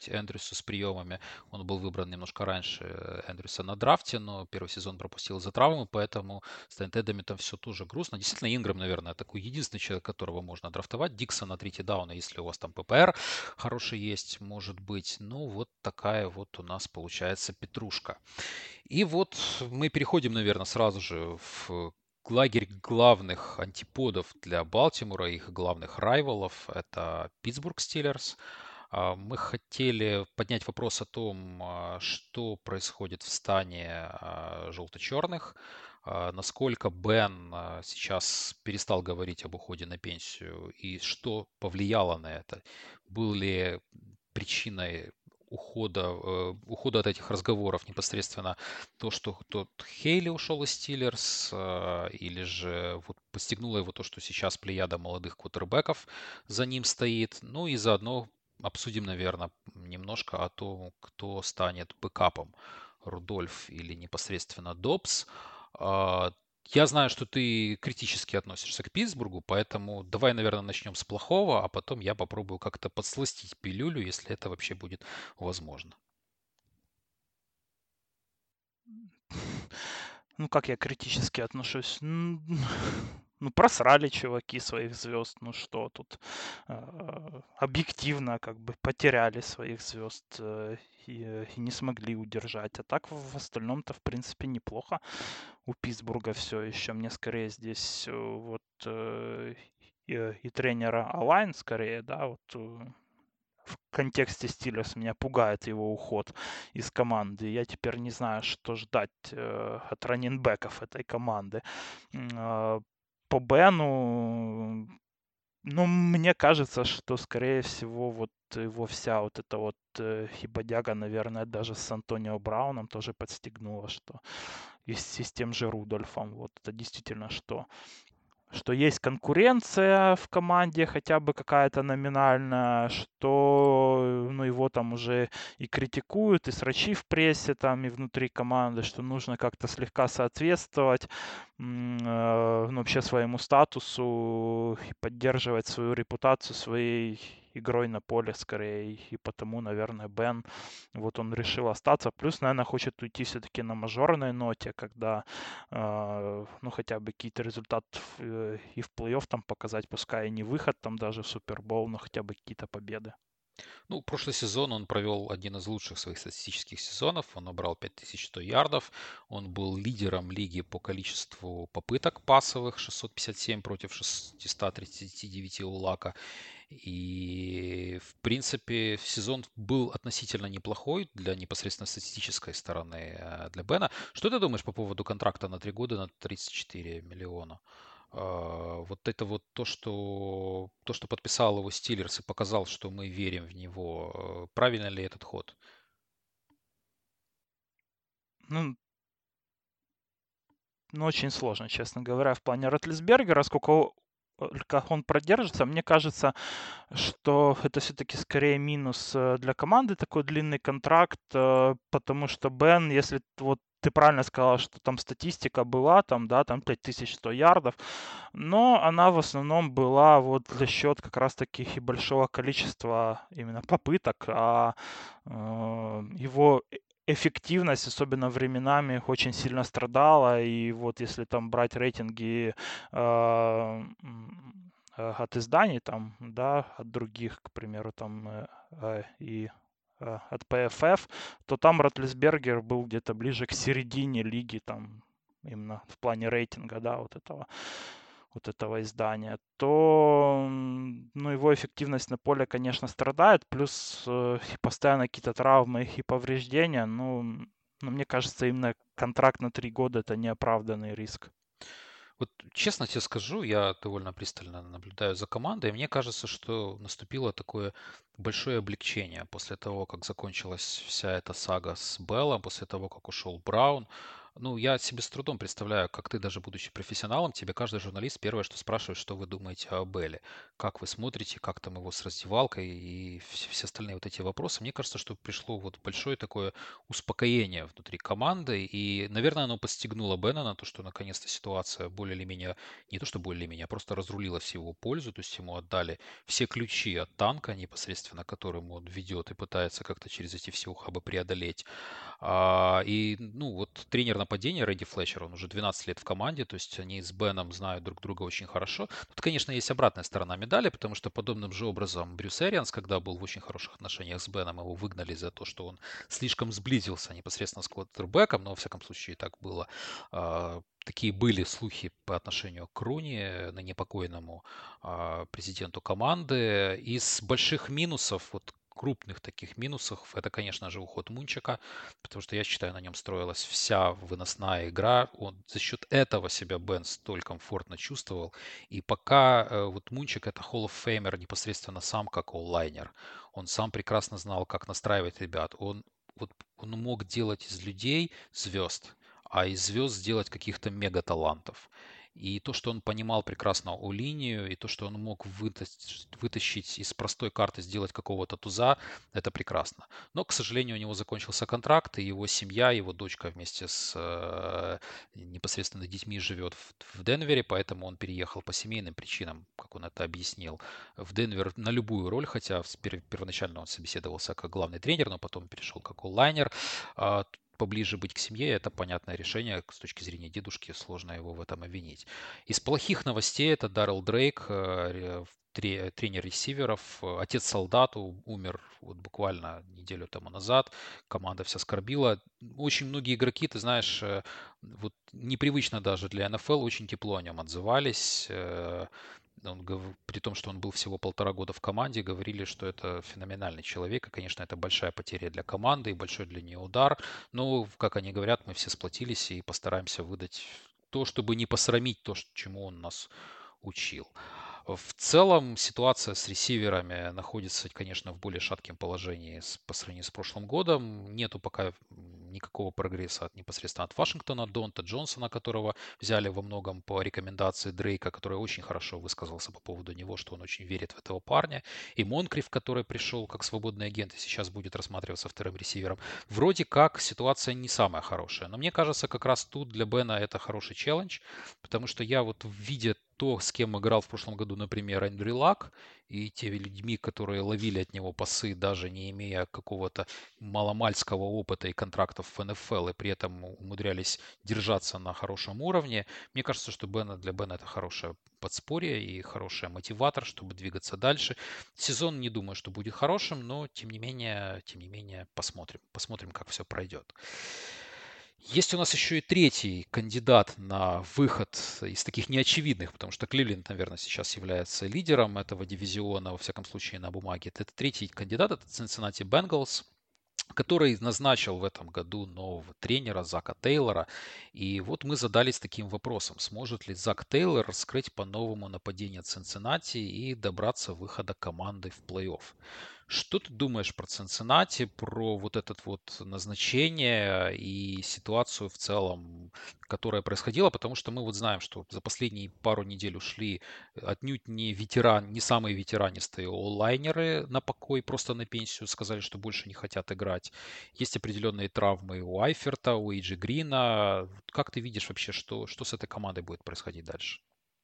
Эндрюсу с приемами. Он был выбран немножко раньше Эндрюса на драфте, но первый сезон пропустил из-за травмы, поэтому с тайм-эндами там все тоже грустно. Действительно, Инграм, наверное, такой единственный человек, которого можно драфтовать. Диксон на третий даун, если у вас там ППР хороший есть, может быть. Ну, вот такая вот у нас получается петрушка. И вот мы переходим, наверное, сразу же в лагерь главных антиподов для Балтимора, их главных райвалов. Это Питтсбург Стиллерс. Мы хотели поднять вопрос о том, что происходит в стане желто-черных, насколько Бен сейчас перестал говорить об уходе на пенсию и что повлияло на это. Был ли причиной ухода от этих разговоров непосредственно то, что тот Хейли ушел из Стиллерс, или же вот постигнуло его то, что сейчас плеяда молодых квотербеков за ним стоит. Ну и заодно обсудим, наверное, немножко о том, кто станет бэкапом, Рудольф или непосредственно Добс. А, Я знаю, что ты критически относишься к Питтсбургу, поэтому давай, наверное, начнем с плохого, а потом я попробую как-то подсластить пилюлю, если это вообще будет возможно. Ну, как я критически отношусь? Ну, просрали чуваки своих звезд. Ну что тут? Объективно как бы потеряли своих звезд и не смогли удержать. А так в остальном-то, в принципе, неплохо. У Питтсбурга все еще. Мне скорее здесь вот и тренера Алайн скорее, да, вот в контексте Стиллерс меня пугает его уход из команды. Я теперь не знаю, что ждать от раннинбеков этой команды. По Бену, ну, мне кажется, что, скорее всего, вот его вся вот эта вот хибодяга, наверное, даже с Антонио Брауном тоже подстегнула, что и с тем же Рудольфом. Вот это действительно что есть конкуренция в команде, хотя бы какая-то номинальная, что ну, его там уже и критикуют, и срачи в прессе, там, и внутри команды, что нужно как-то слегка соответствовать ну, вообще своему статусу и поддерживать свою репутацию своей игрой на поле скорее. И потому, наверное, Бен, вот он решил остаться. Плюс, наверное, хочет уйти все-таки на мажорной ноте, когда ну, хотя бы какие-то результаты и в плей-офф там показать, пускай и не выход там даже в Супербол, но хотя бы какие-то победы. Ну, прошлый сезон он провел один из лучших своих статистических сезонов. Он набрал 5100 ярдов. Он был лидером лиги по количеству попыток пасовых, 657 против 639 у Лака. И, в принципе, сезон был относительно неплохой для непосредственно статистической стороны для Бена. Что ты думаешь по поводу контракта на 3 года на 34 миллиона? Вот это вот то, что подписал его Стиллерс и показал, что мы верим в него. Правильно ли этот ход? Ну, ну, очень сложно, честно говоря, в плане Ротлисбергера, сколько он продержится, мне кажется, что это все-таки скорее минус для команды, такой длинный контракт, потому что Бен, если вот ты правильно сказал, что там статистика была, там, да, там 5100 ярдов, но она в основном была вот за счет как раз таких и большого количества именно попыток, а его эффективность, особенно временами, очень сильно страдала. И вот если там брать рейтинги от изданий, там, да, от других, к примеру, там, от PFF, то там Ротлисбергер был где-то ближе к середине лиги, там, именно в плане рейтинга, да, вот этого издания, то ну, его эффективность на поле, конечно, страдает, плюс постоянно какие-то травмы и повреждения. Ну, мне кажется, именно контракт на 3 года – это неоправданный риск. Вот честно тебе скажу, я довольно пристально наблюдаю за командой, и мне кажется, что наступило такое большое облегчение после того, как закончилась вся эта сага с Беллом, после того, как ушел Браун. Ну, я себе с трудом представляю, как ты, даже будучи профессионалом, тебе каждый журналист первое, что спрашивает, что вы думаете о Белле, как вы смотрите, как там его с раздевалкой и все остальные вот эти вопросы. Мне кажется, что пришло вот большое такое успокоение внутри команды, и, наверное, оно подстегнуло Бена на то, что наконец-то ситуация более или менее, не то что более или менее, а просто разрулилась в его пользу, то есть ему отдали все ключи от танка непосредственно, которым он ведет и пытается как-то через эти все ухабы преодолеть. Ну, вот тренер нападения Рэдди Флетчер, он уже 12 лет в команде, то есть они с Беном знают друг друга очень хорошо. Тут, конечно, есть обратная сторона медали, потому что подобным же образом Брюс Эрианс, когда был в очень хороших отношениях с Беном, его выгнали за то, что он слишком сблизился непосредственно с квотербеком, но, во всяком случае, так было. Такие были слухи по отношению к Руни, ныне покойному президенту команды. Из больших минусов, вот крупных таких минусов, это, конечно же, уход Мунчика, потому что я считаю, на нем строилась вся выносная игра. Он за счет этого себя Бен столь комфортно чувствовал. И пока вот Мунчик это Hall of Famer непосредственно сам как онлайнер. Он сам прекрасно знал, как настраивать ребят. Он мог делать из людей звезд, а из звезд сделать каких-то мегаталантов. И то, что он понимал прекрасно о линию, и то, что он мог вытащить из простой карты, сделать какого-то туза, это прекрасно. Но, к сожалению, у него закончился контракт, и его семья, его дочка вместе с непосредственно детьми живет в Денвере, поэтому он переехал по семейным причинам, как он это объяснил, в Денвер на любую роль, хотя первоначально он собеседовался как главный тренер, но потом перешел как онлайнер. Поближе быть к семье, это понятное решение. С точки зрения дедушки сложно его в этом обвинить. Из плохих новостей это Даррел Дрейк, тренер ресиверов. Отец солдату умер вот буквально неделю тому назад. Команда вся скорбила. Очень многие игроки, ты знаешь, вот непривычно даже для НФЛ, очень тепло о нем отзывались. При том, что он был всего 1,5 года в команде, говорили, что это феноменальный человек. И, конечно, это большая потеря для команды и большой для нее удар. Но, как они говорят, мы все сплотились и постараемся выдать то, чтобы не посрамить то, чему он нас учил. В целом ситуация с ресиверами находится, конечно, в более шатком положении по сравнению с прошлым годом. Нету пока никакого прогресса непосредственно от Вашингтона, Донта Джонсона, которого взяли во многом по рекомендации Дрейка, который очень хорошо высказался по поводу него, что он очень верит в этого парня. И Монкриф, который пришел как свободный агент и сейчас будет рассматриваться вторым ресивером. Вроде как ситуация не самая хорошая. Но мне кажется, как раз тут для Бена это хороший челлендж, потому что я вот видя то, с кем играл в прошлом году, например, Эндрю Лак, и те людьми, которые ловили от него пасы, даже не имея какого-то маломальского опыта и контрактов в НФЛ, и при этом умудрялись держаться на хорошем уровне, мне кажется, что для Бена это хорошее подспорье и хороший мотиватор, чтобы двигаться дальше. Сезон не думаю, что будет хорошим, но тем не менее посмотрим. Посмотрим, как все пройдет. Есть у нас еще и третий кандидат на выход из таких неочевидных, потому что Кливленд, наверное, сейчас является лидером этого дивизиона, во всяком случае, на бумаге. Это третий кандидат, это Cincinnati Bengals, который назначил в этом году нового тренера Зака Тейлора. И вот мы задались таким вопросом, сможет ли Зак Тейлор раскрыть по-новому нападение Цинциннати и добраться выхода команды в плей-офф. Что ты думаешь про Цинциннати, про вот это вот назначение и ситуацию в целом, которая происходила? Потому что мы вот знаем, что за последние пару недель ушли отнюдь не самые ветеранистые онлайнеры на покой, просто на пенсию, сказали, что больше не хотят играть. Есть определенные травмы у Айферта, у Эйджи Грина. Как ты видишь вообще, что с этой командой будет происходить дальше?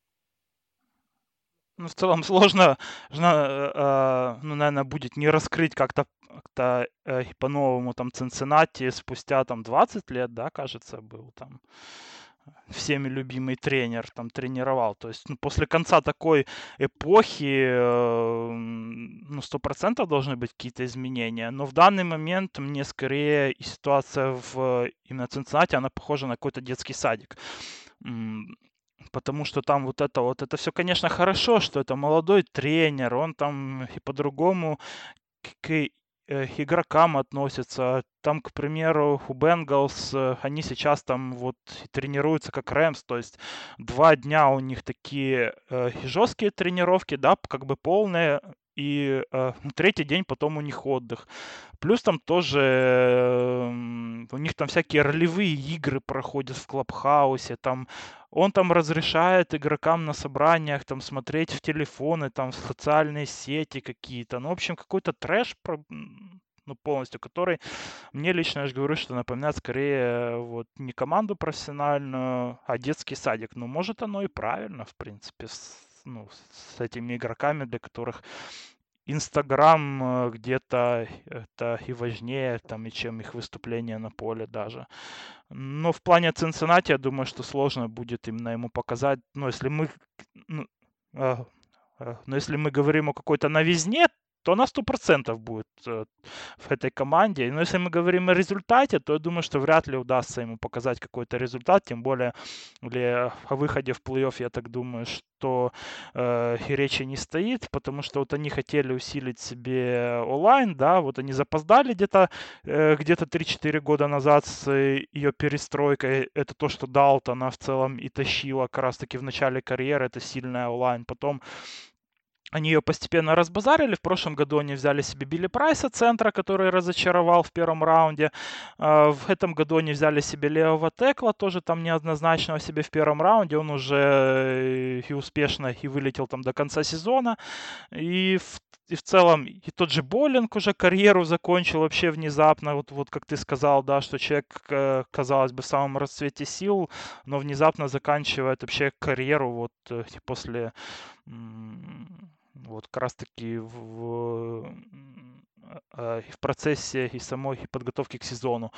Ну, в целом сложно, ну, наверное, будет не раскрыть как-то по-новому там Цинциннати спустя там 20 лет, да, кажется, был там всеми любимый тренер, там тренировал. То есть, ну, после конца такой эпохи, ну, 100% должны быть какие-то изменения. Но в данный момент мне скорее и ситуация в именно Цинциннати, она похожа на какой-то детский садик. М, Потому что там вот это все, конечно, хорошо, что это молодой тренер, он там и по-другому к игрокам относится. Там, к примеру, у Бенгалс, они сейчас там вот тренируются как Рэмс, то есть 2 дня у них такие жесткие тренировки, да, как бы полные, и третий день потом у них отдых. Плюс там тоже у них там всякие ролевые игры проходят в Клабхаусе, там он там разрешает игрокам на собраниях там смотреть в телефоны, там в социальные сети какие-то. Ну, в общем, какой-то трэш ну, полностью, который мне лично, я же говорю, что напоминает скорее вот не команду профессиональную, а детский садик. Ну, может, оно и правильно, в принципе, ну, с этими игроками, для которых Инстаграм где-то это и важнее, там, и чем их выступление на поле даже. Но в плане Цинциннати, я думаю, что сложно будет именно ему показать. Ну, если мы, ну, но если мы говорим о какой-то новизне, то она 100% будет в этой команде. Но если мы говорим о результате, то я думаю, что вряд ли удастся ему показать какой-то результат. Тем более о выходе в плей-офф, я так думаю, что и речи не стоит, потому что вот они хотели усилить себе онлайн, да, вот они запоздали где-то 3-4 года назад с ее перестройкой. Это то, что Далтона в целом и тащила как раз-таки в начале карьеры, это сильная онлайн. Потом они ее постепенно разбазарили. В прошлом году они взяли себе Билли Прайса, центра, который разочаровал в первом раунде. В этом году они взяли себе левого текла, тоже там неоднозначного себе в первом раунде. Он уже и успешно и вылетел там до конца сезона. И в целом, и тот же Боллинг уже карьеру закончил вообще внезапно. Вот как ты сказал, да, что человек, казалось бы, в самом расцвете сил, но внезапно заканчивает вообще карьеру вот после вот как раз-таки в процессе и самой подготовки к сезону.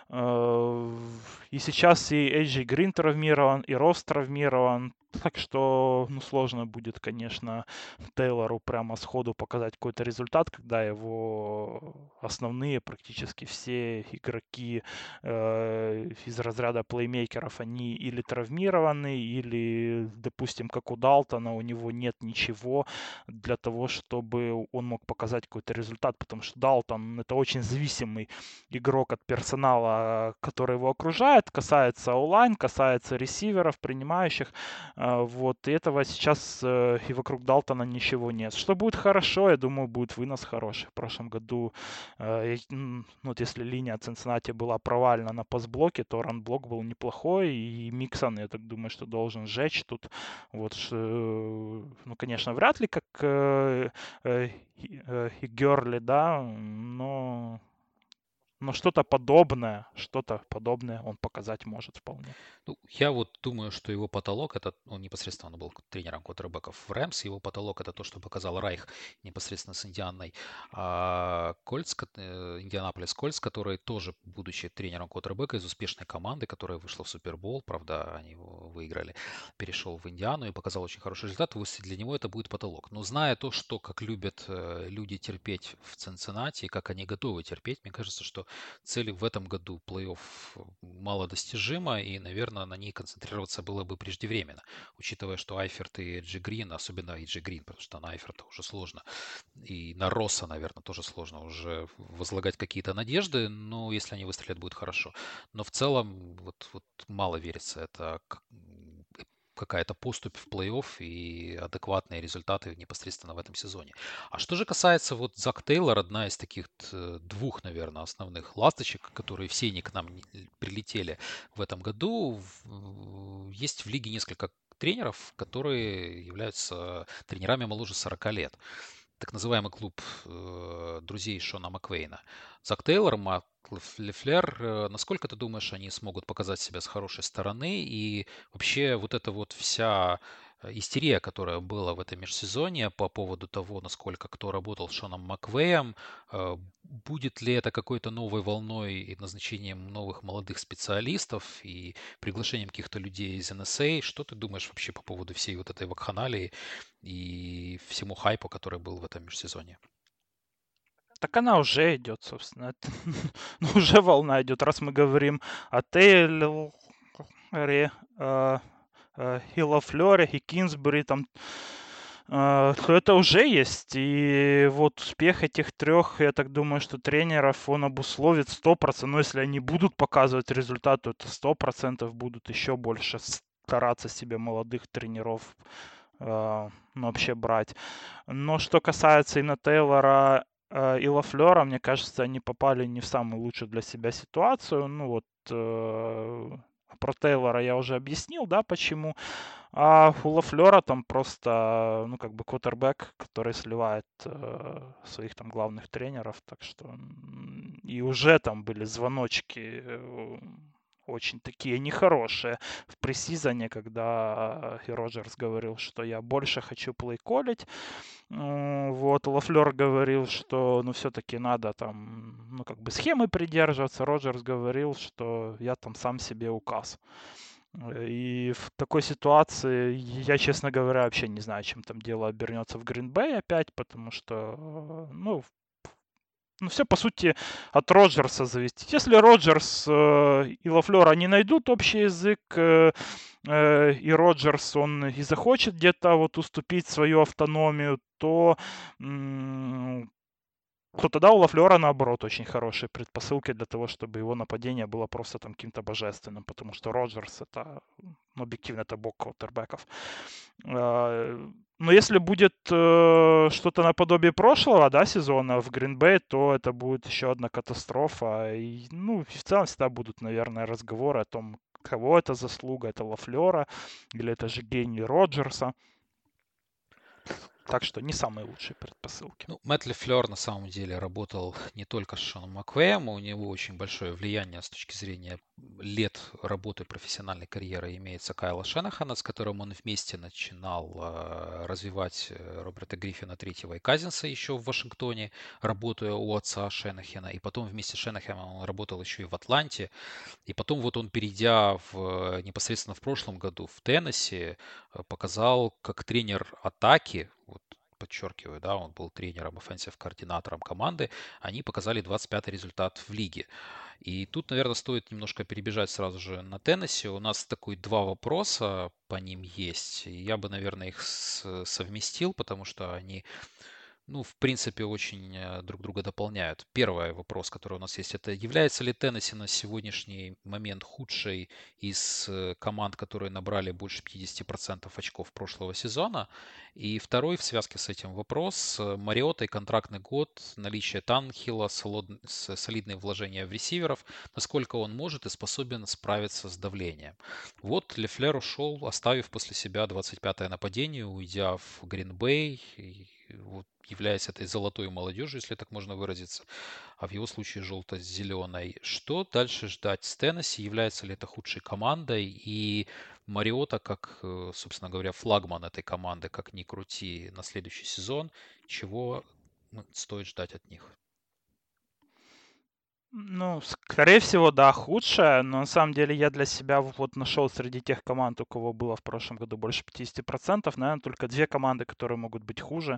И сейчас и Эйджи Грин травмирован, и Росс травмирован. Так что, ну, сложно будет, конечно, Тейлору прямо сходу показать какой-то результат, когда его основные практически все игроки из разряда плеймейкеров, они или травмированы, или, допустим, как у Далтона, у него нет ничего для того, чтобы он мог показать какой-то результат, потому что Далтон это очень зависимый игрок от персонала, который его окружает, касается онлайн, касается ресиверов, принимающих, вот, и этого сейчас и вокруг Далтона ничего нет. Что будет хорошо, я думаю, будет вынос хороший. В прошлом году, ну, вот если линия Цинциннати была провальна на пасблоке, то ранблок был неплохой, и Миксон, я так думаю, что должен сжечь тут. Вот, ну, конечно, вряд ли как и Герли, да, но что-то подобное он показать может вполне. Ну, я вот думаю, что его потолок, это он непосредственно он был тренером квотербеков в Рэмс, его потолок это то, что показал Райх непосредственно с Индианой. А Индианаполис Кольц, который тоже, будучи тренером квотербека из успешной команды, которая вышла в Супербол, правда, они его выиграли, перешел в Индиану и показал очень хороший результат, для него это будет потолок. Но зная то, что как любят люди терпеть в Цинциннати, как они готовы терпеть, мне кажется, что цели в этом году плей-офф малодостижима, и, наверное, на ней концентрироваться было бы преждевременно, учитывая, что Айферт и Эджи Грин, особенно Эджи Грин, потому что на Айферта уже сложно, и на Росса, наверное, тоже сложно уже возлагать какие-то надежды, но если они выстрелят, будет хорошо. Но в целом вот мало верится, это какая-то поступь в плей-офф и адекватные результаты непосредственно в этом сезоне. А что же касается вот Зак Тейлор, одна из таких двух, наверное, основных ласточек, которые все не к нам прилетели в этом году, есть в лиге несколько тренеров, которые являются тренерами моложе 40 лет. Так называемый клуб друзей Шона Маквейна. Зак Тейлор, Марк Лефлер, насколько ты думаешь, они смогут показать себя с хорошей стороны? И вообще вот эта вот вся истерия, которая была в этом межсезонье по поводу того, насколько кто работал с Шоном Маквеем, будет ли это какой-то новой волной и назначением новых молодых специалистов и приглашением каких-то людей из НСА? Что ты думаешь вообще по поводу всей вот этой вакханалии и всему хайпу, который был в этом межсезонье? Так она уже идет, собственно. Ну, уже волна идет, раз мы говорим о Тейлоре, и Лафлёре, и Кинсбери, там, то это уже есть. И вот успех этих трех, я так думаю, что тренеров он обусловит 100%. Но если они будут показывать результат, то это 100% будут еще больше стараться себе молодых тренеров ну, вообще брать. Но что касается именно Тейлора и Лафлера, мне кажется, они попали не в самую лучшую для себя ситуацию. Ну вот про Тейлора я уже объяснил, да, почему. А у Лафлера там просто, ну, как бы квотербек, который сливает своих там главных тренеров, так что и уже там были звоночки очень такие нехорошие в пресизоне, когда и Роджерс говорил, что я больше хочу плей-колить. Вот, Лафлер говорил, что, ну, все-таки надо там, ну, как бы схемы придерживаться. Роджерс говорил, что я там сам себе указ. И в такой ситуации я, честно говоря, вообще не знаю, чем там дело обернется в Гринбей опять, потому что, ну, все, по сути, от Роджерса зависит. Если Роджерс и Лафлер, они найдут общий язык, и Роджерс, он и захочет где-то вот уступить свою автономию, то тогда у Лафлера, наоборот, очень хорошие предпосылки для того, чтобы его нападение было просто там каким-то божественным, потому что Роджерс это, ну, объективно, это бог квотербеков. Но если будет что-то наподобие прошлого, да, сезона в Гринбей, то это будет еще одна катастрофа. И, ну, в целом всегда будут, наверное, разговоры о том, кого это заслуга, это Лафлера или это же гений Роджерса. Так что не самые лучшие предпосылки. Ну, Мэтт Лефлер на самом деле работал не только с Шоном Маквеем, у него очень большое влияние с точки зрения лет работы профессиональной карьеры имеется Кайла Шенахана, с которым он вместе начинал развивать Роберта Гриффина третьего и Казинса еще в Вашингтоне, работая у отца Шенахена, и потом вместе с Шенахеном он работал еще и в Атланте, и потом вот он, перейдя непосредственно в прошлом году в Теннесси, показал как тренер атаки, вот подчеркиваю, да, он был тренером, офенсив-координатором команды, они показали 25-й результат в лиге. И тут, наверное, стоит немножко перебежать сразу же на Теннесси. У нас такой два вопроса по ним есть. И я бы, наверное, их совместил, потому что они, ну, в принципе, очень друг друга дополняют. Первый вопрос, который у нас есть, это является ли Теннесси на сегодняшний момент худшей из команд, которые набрали больше 50% очков прошлого сезона? И второй в связке с этим вопрос. Мариотта и контрактный год, наличие Танхила, солидные вложения в ресиверов, насколько он может и способен справиться с давлением. Вот Лефлер ушел, оставив после себя 25-е нападение, уйдя в Грин-Бэй, вот, являясь этой золотой молодежью, если так можно выразиться, а в его случае желто-зеленой. Что дальше ждать с Теннесси? Является ли это худшей командой? И Мариота, как, собственно говоря, флагман этой команды, как ни крути, на следующий сезон, чего стоит ждать от них? Ну, скорее всего, да, худшая, но на самом деле я для себя вот нашел среди тех команд, у кого было в прошлом году больше 50%, наверное, только две команды, которые могут быть хуже.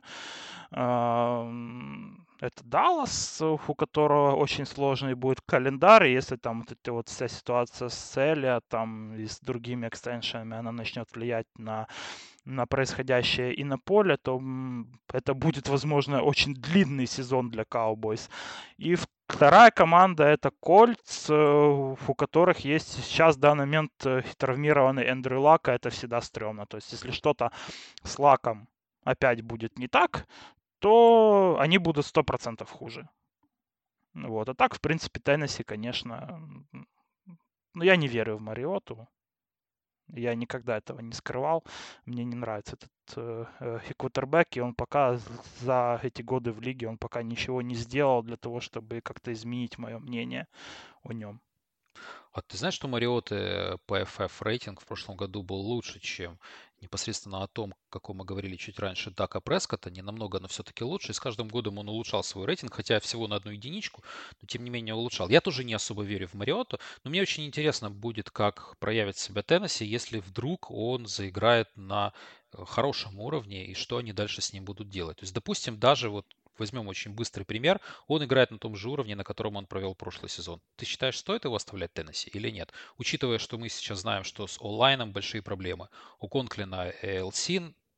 Это Даллас, у которого очень сложный будет календарь, и если там вот эта вот вся ситуация с Элли, там и с другими экстеншенами, она начнет влиять на происходящее и на поле, то это будет, возможно, очень длинный сезон для Cowboys. И вторая команда это Кольц, у которых есть сейчас в данный момент травмированный Эндрю Лак, а это всегда стрёмно. То есть если что-то с Лаком опять будет не так, то они будут 100% хуже. Вот. А так, в принципе, Теннесси, конечно, ну, я не верю в Мариоту. Я никогда этого не скрывал. Мне не нравится этот квотербек, и он пока за эти годы в лиге, он пока ничего не сделал для того, чтобы как-то изменить мое мнение о нем. А ты знаешь, что Мариотты PFF рейтинг в прошлом году был лучше, чем непосредственно о том, каком мы говорили чуть раньше, Дака Прескотта, не намного, но все-таки лучше. И с каждым годом он улучшал свой рейтинг, хотя всего на одну единичку, но тем не менее улучшал. Я тоже не особо верю в Мариотту, но мне очень интересно будет, как проявит себя Теннесси, если вдруг он заиграет на хорошем уровне и что они дальше с ним будут делать. То есть, допустим, даже вот возьмем очень быстрый пример. Он играет на том же уровне, на котором он провел прошлый сезон. Ты считаешь, стоит его оставлять Теннесси или нет? Учитывая, что мы сейчас знаем, что с онлайном большие проблемы. У Конклина Элсин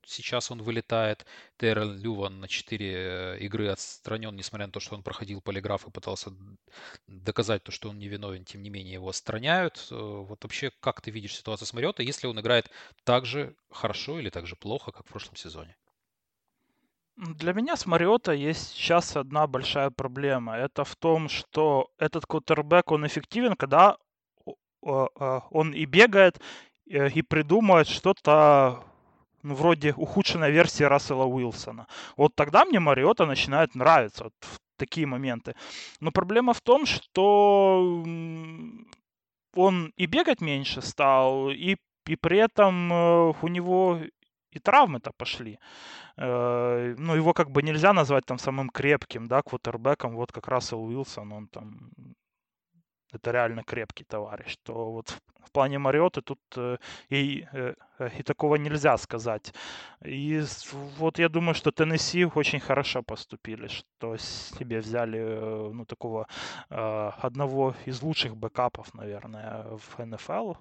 сейчас он вылетает. Террell Люван на 4 игры отстранен, несмотря на то, что он проходил полиграф и пытался доказать то, что он невиновен, тем не менее его отстраняют. Вот вообще, как ты видишь ситуацию с Мариоттой, если он играет так же хорошо или так же плохо, как в прошлом сезоне? Для меня с Мариотта есть сейчас одна большая проблема. Это в том, что этот квотербек, он эффективен, когда он и бегает, и придумывает что-то ну, вроде ухудшенной версии Рассела Уилсона. Вот тогда мне Мариотта начинает нравиться вот в такие моменты. Но проблема в том, что он и бегать меньше стал, и при этом у него и травмы-то пошли. Ну, его как бы нельзя назвать там самым крепким, да, квотербеком. Вот как Рассел Уилсон, он там, это реально крепкий товарищ. То вот в плане Мариоты тут и такого нельзя сказать. И вот я думаю, что Теннесси очень хорошо поступили, что себе взяли, ну, такого одного из лучших бэкапов, наверное, в НФЛ.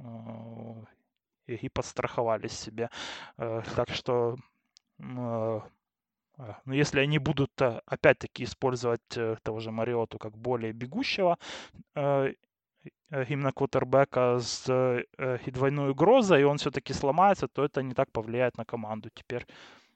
И подстраховали себе. Так что ну, если они будут опять-таки использовать того же Мариоту как более бегущего э, именно квотербека с и двойной угрозой, и он все-таки сломается, то это не так повлияет на команду теперь.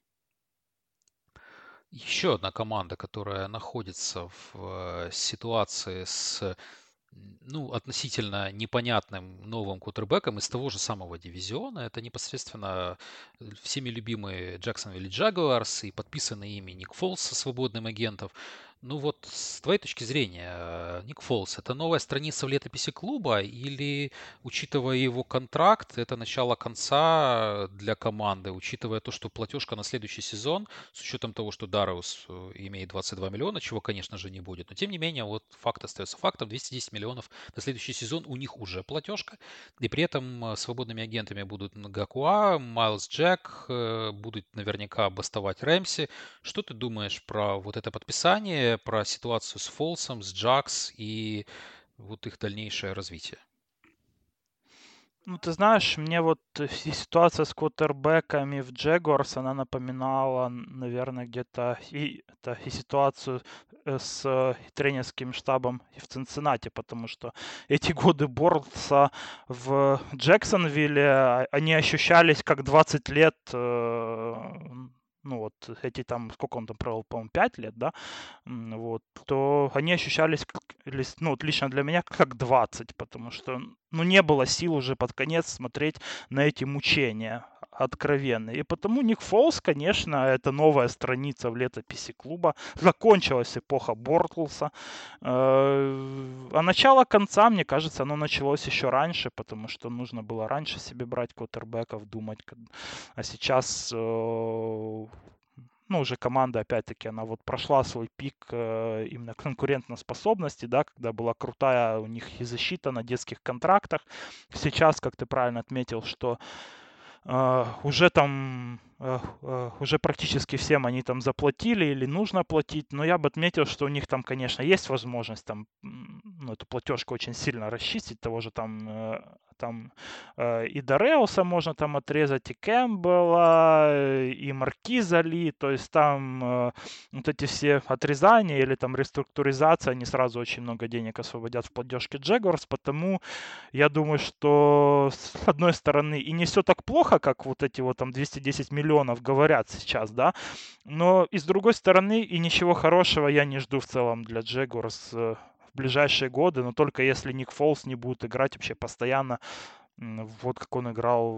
Еще одна команда, которая находится в ситуации с ну, относительно непонятным новым кутербэком из того же самого дивизиона. Это непосредственно всеми любимые Джексонвилл Джагуарс и подписанный ими Ник Фолс со свободным агентов. Ну вот, с твоей точки зрения, Ник Фолс — это новая страница в летописи клуба или, учитывая его контракт, это начало конца для команды, учитывая то, что платежка на следующий сезон, с учетом того, что Дариус имеет 22 миллиона, чего, конечно же, не будет, но тем не менее, вот факт остается фактом, 210 миллионов на следующий сезон у них уже платежка, и при этом свободными агентами будут Гакуа, Майлз Джек, будут наверняка бастовать Рэмси. Что ты думаешь про вот это подписание, про ситуацию с Фолсом, с Джакс и вот их дальнейшее развитие? Ну, ты знаешь, мне вот ситуация с квотербеками в Джегорс, она напоминала, наверное, где-то и ситуацию с тренерским штабом в Цинциннати, потому что эти годы Борлса в Джексонвилле, они ощущались как 20 лет, ну вот эти там, сколько он там провел, по-моему, 5 лет, да, вот, то они ощущались, ну вот лично для меня, как 20, потому что ну, не было сил уже под конец смотреть на эти мучения откровенные. И потому Ник Фолс, конечно, это новая страница в летописи клуба. Закончилась эпоха Бортлса. А начало конца, мне кажется, оно началось еще раньше, потому что нужно было раньше себе брать квотербеков, думать. А сейчас ну, уже команда, опять-таки, она вот прошла свой пик именно конкурентоспособности, да, когда была крутая у них и защита на детских контрактах. Сейчас, как ты правильно отметил, что уже там уже практически всем они там заплатили или нужно платить, но я бы отметил, что у них там, конечно, есть возможность там ну, эту платежку очень сильно расчистить, того же там и Дореуса можно там отрезать, и Кэмпбелла, и Маркиза Ли, то есть там вот эти все отрезания или там реструктуризация, они сразу очень много денег освободят в платежке Джегорс, потому я думаю, что с одной стороны и не все так плохо, как вот эти вот там 210 миллионов говорят сейчас, да, но и с другой стороны и ничего хорошего я не жду в целом для Джегорс в ближайшие годы, но только если Ник Фолс не будет играть вообще постоянно, вот как он играл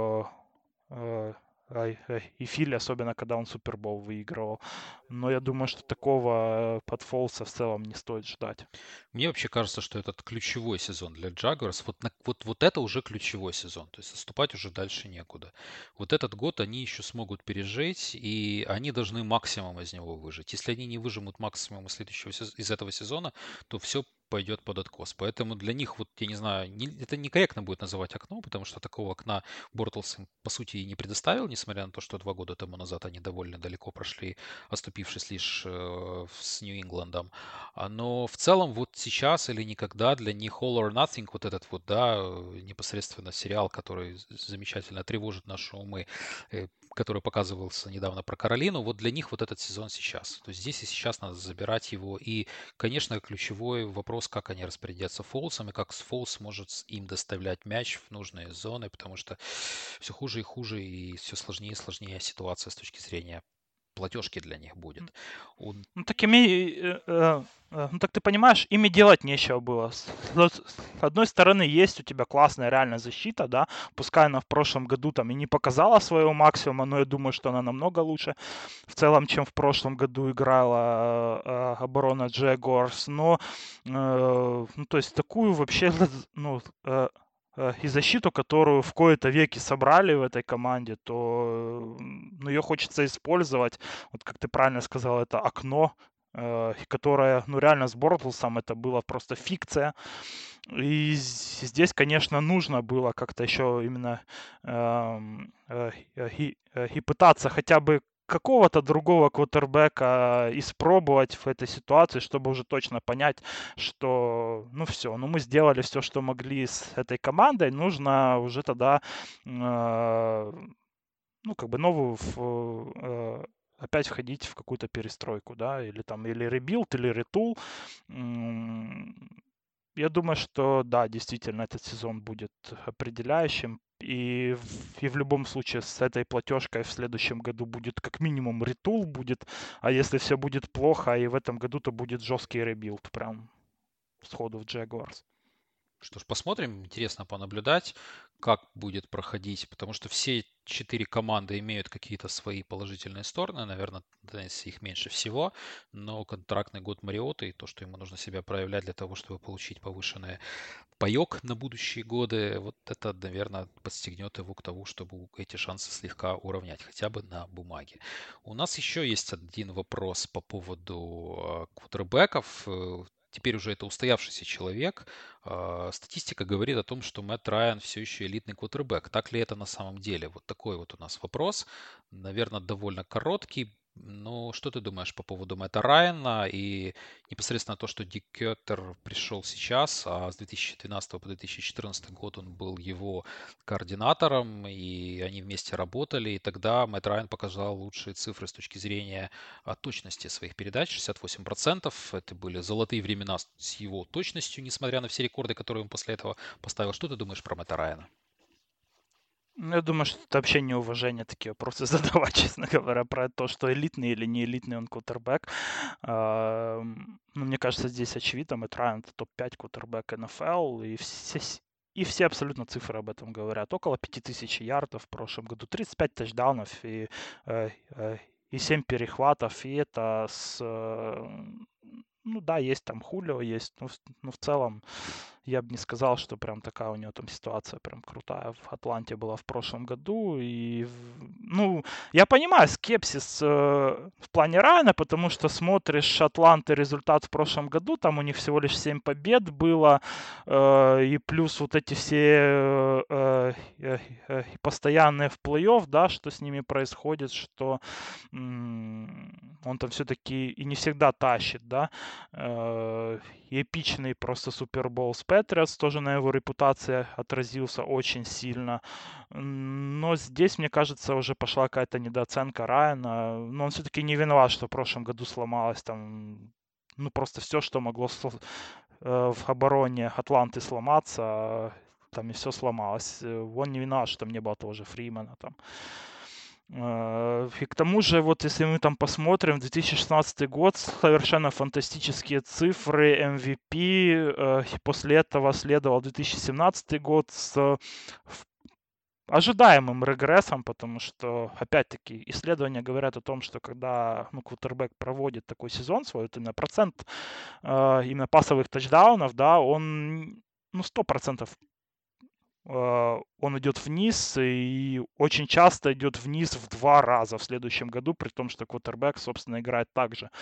и Фили, особенно когда он Супербол выигрывал. Но я думаю, что такого под Фолса в целом не стоит ждать. Мне вообще кажется, что этот ключевой сезон для Jaguars. Вот это уже ключевой сезон. То есть отступать уже дальше некуда. Вот этот год они еще смогут пережить, и они должны максимум из него выжить. Если они не выжимут максимум из этого сезона, то все пойдет под откос. Поэтому для них, вот я не знаю, это некорректно будет называть окно, потому что такого окна Бортлс им, по сути, и не предоставил, несмотря на то, что 2 года тому назад они довольно далеко прошли, оступившись лишь с Нью-Ингландом. Но в целом вот сейчас или никогда для них All or Nothing, вот этот вот, да, непосредственно сериал, который замечательно тревожит наши умы, который показывался недавно про Каролину, вот для них вот этот сезон сейчас. То есть здесь и сейчас надо забирать его. И, конечно, ключевой вопрос, как они распорядятся Фолсом и как Фолс сможет им доставлять мяч в нужные зоны, потому что все хуже и хуже и все сложнее и сложнее ситуация с точки зрения платежки для них будет. Он Ну так ну так ты понимаешь, ими делать нечего было. С одной стороны, есть у тебя классная реальная защита, да, пускай она в прошлом году там и не показала своего максимума, но я думаю, что она намного лучше в целом, чем в прошлом году играла оборона Джегорс. Но, ну то есть такую вообще, ну, и защиту, которую в кои-то веки собрали в этой команде, то ну, ее хочется использовать. Вот как ты правильно сказал, это окно, которое, ну, реально с Бортлсом это была просто фикция. И здесь, конечно, нужно было как-то еще именно и пытаться хотя бы какого-то другого квотербека испробовать в этой ситуации, чтобы уже точно понять, что, ну все, ну мы сделали все, что могли с этой командой, нужно уже тогда, ну как бы новую опять входить в какую-то перестройку, да, или там, или ребилд, или ретул. Я думаю, что да, действительно, этот сезон будет определяющим. И в любом случае с этой платежкой в следующем году будет как минимум ретул будет, а если все будет плохо и в этом году, то будет жесткий ребилд прям сходу в Jaguars. Что ж, посмотрим. Интересно понаблюдать, как будет проходить, потому что все 4 команды имеют какие-то свои положительные стороны. Наверное, Теннесси их меньше всего, но контрактный год Мариоты и то, что ему нужно себя проявлять для того, чтобы получить повышенный паек на будущие годы, вот это, наверное, подстегнет его к тому, чтобы эти шансы слегка уравнять, хотя бы на бумаге. У нас еще есть один вопрос по поводу квотербеков. Теперь уже это устоявшийся человек. Статистика говорит о том, что Мэтт Райан все еще элитный квотербек. Так ли это на самом деле? Вот такой вот у нас вопрос. Наверное, довольно короткий. Но что ты думаешь по поводу Мэтта Райана и непосредственно то, что Дик Кеттер пришел сейчас, а с 2012 по 2014 год он был его координатором, и они вместе работали, и тогда Мэтт Райан показал лучшие цифры с точки зрения точности своих передач, 68%. Это были золотые времена с его точностью, несмотря на все рекорды, которые он после этого поставил. Что ты думаешь про Мэтта Райана? Ну, я думаю, что это вообще неуважение такие вопросы задавать, честно говоря, про то, что элитный или не элитный он квотербек. Ну, мне кажется, здесь очевидно, Мэтт Райан это топ-5 квотербек НФЛ, и все абсолютно цифры об этом говорят. Около 5000 ярдов в прошлом году, 35 тачдаунов э, э, и 7 перехватов. И это ну да, есть там Хулио, есть, но в целом я бы не сказал, что прям такая у него там ситуация прям крутая в Атланте была в прошлом году. Ну, я понимаю скепсис в плане Райана, потому что смотришь Атланты результат в прошлом году, там у них всего лишь 7 побед было, и плюс вот эти все постоянные в плей-офф, да, что с ними происходит, что он там все-таки и не всегда тащит, да, эпичный просто Супербол с Патриотс тоже на его репутации отразился очень сильно. Но здесь, мне кажется, уже пошла какая-то недооценка Райана. Но он все-таки не виноват, что в прошлом году сломалось там, ну, просто все, что могло в обороне Атланты сломаться, там и все сломалось. Он не виноват, что там не было того же Фримана там. И к тому же, вот если мы там посмотрим, 2016 год, совершенно фантастические цифры, MVP, и после этого следовал 2017 год с ожидаемым регрессом, потому что, опять-таки, исследования говорят о том, что когда ну, квотербек проводит такой сезон свой, вот именно процент именно пасовых тачдаунов, да, он ну, 100% он идет вниз и очень часто идет вниз в 2 раза в следующем году, при том, что квотербек, собственно, играет так же.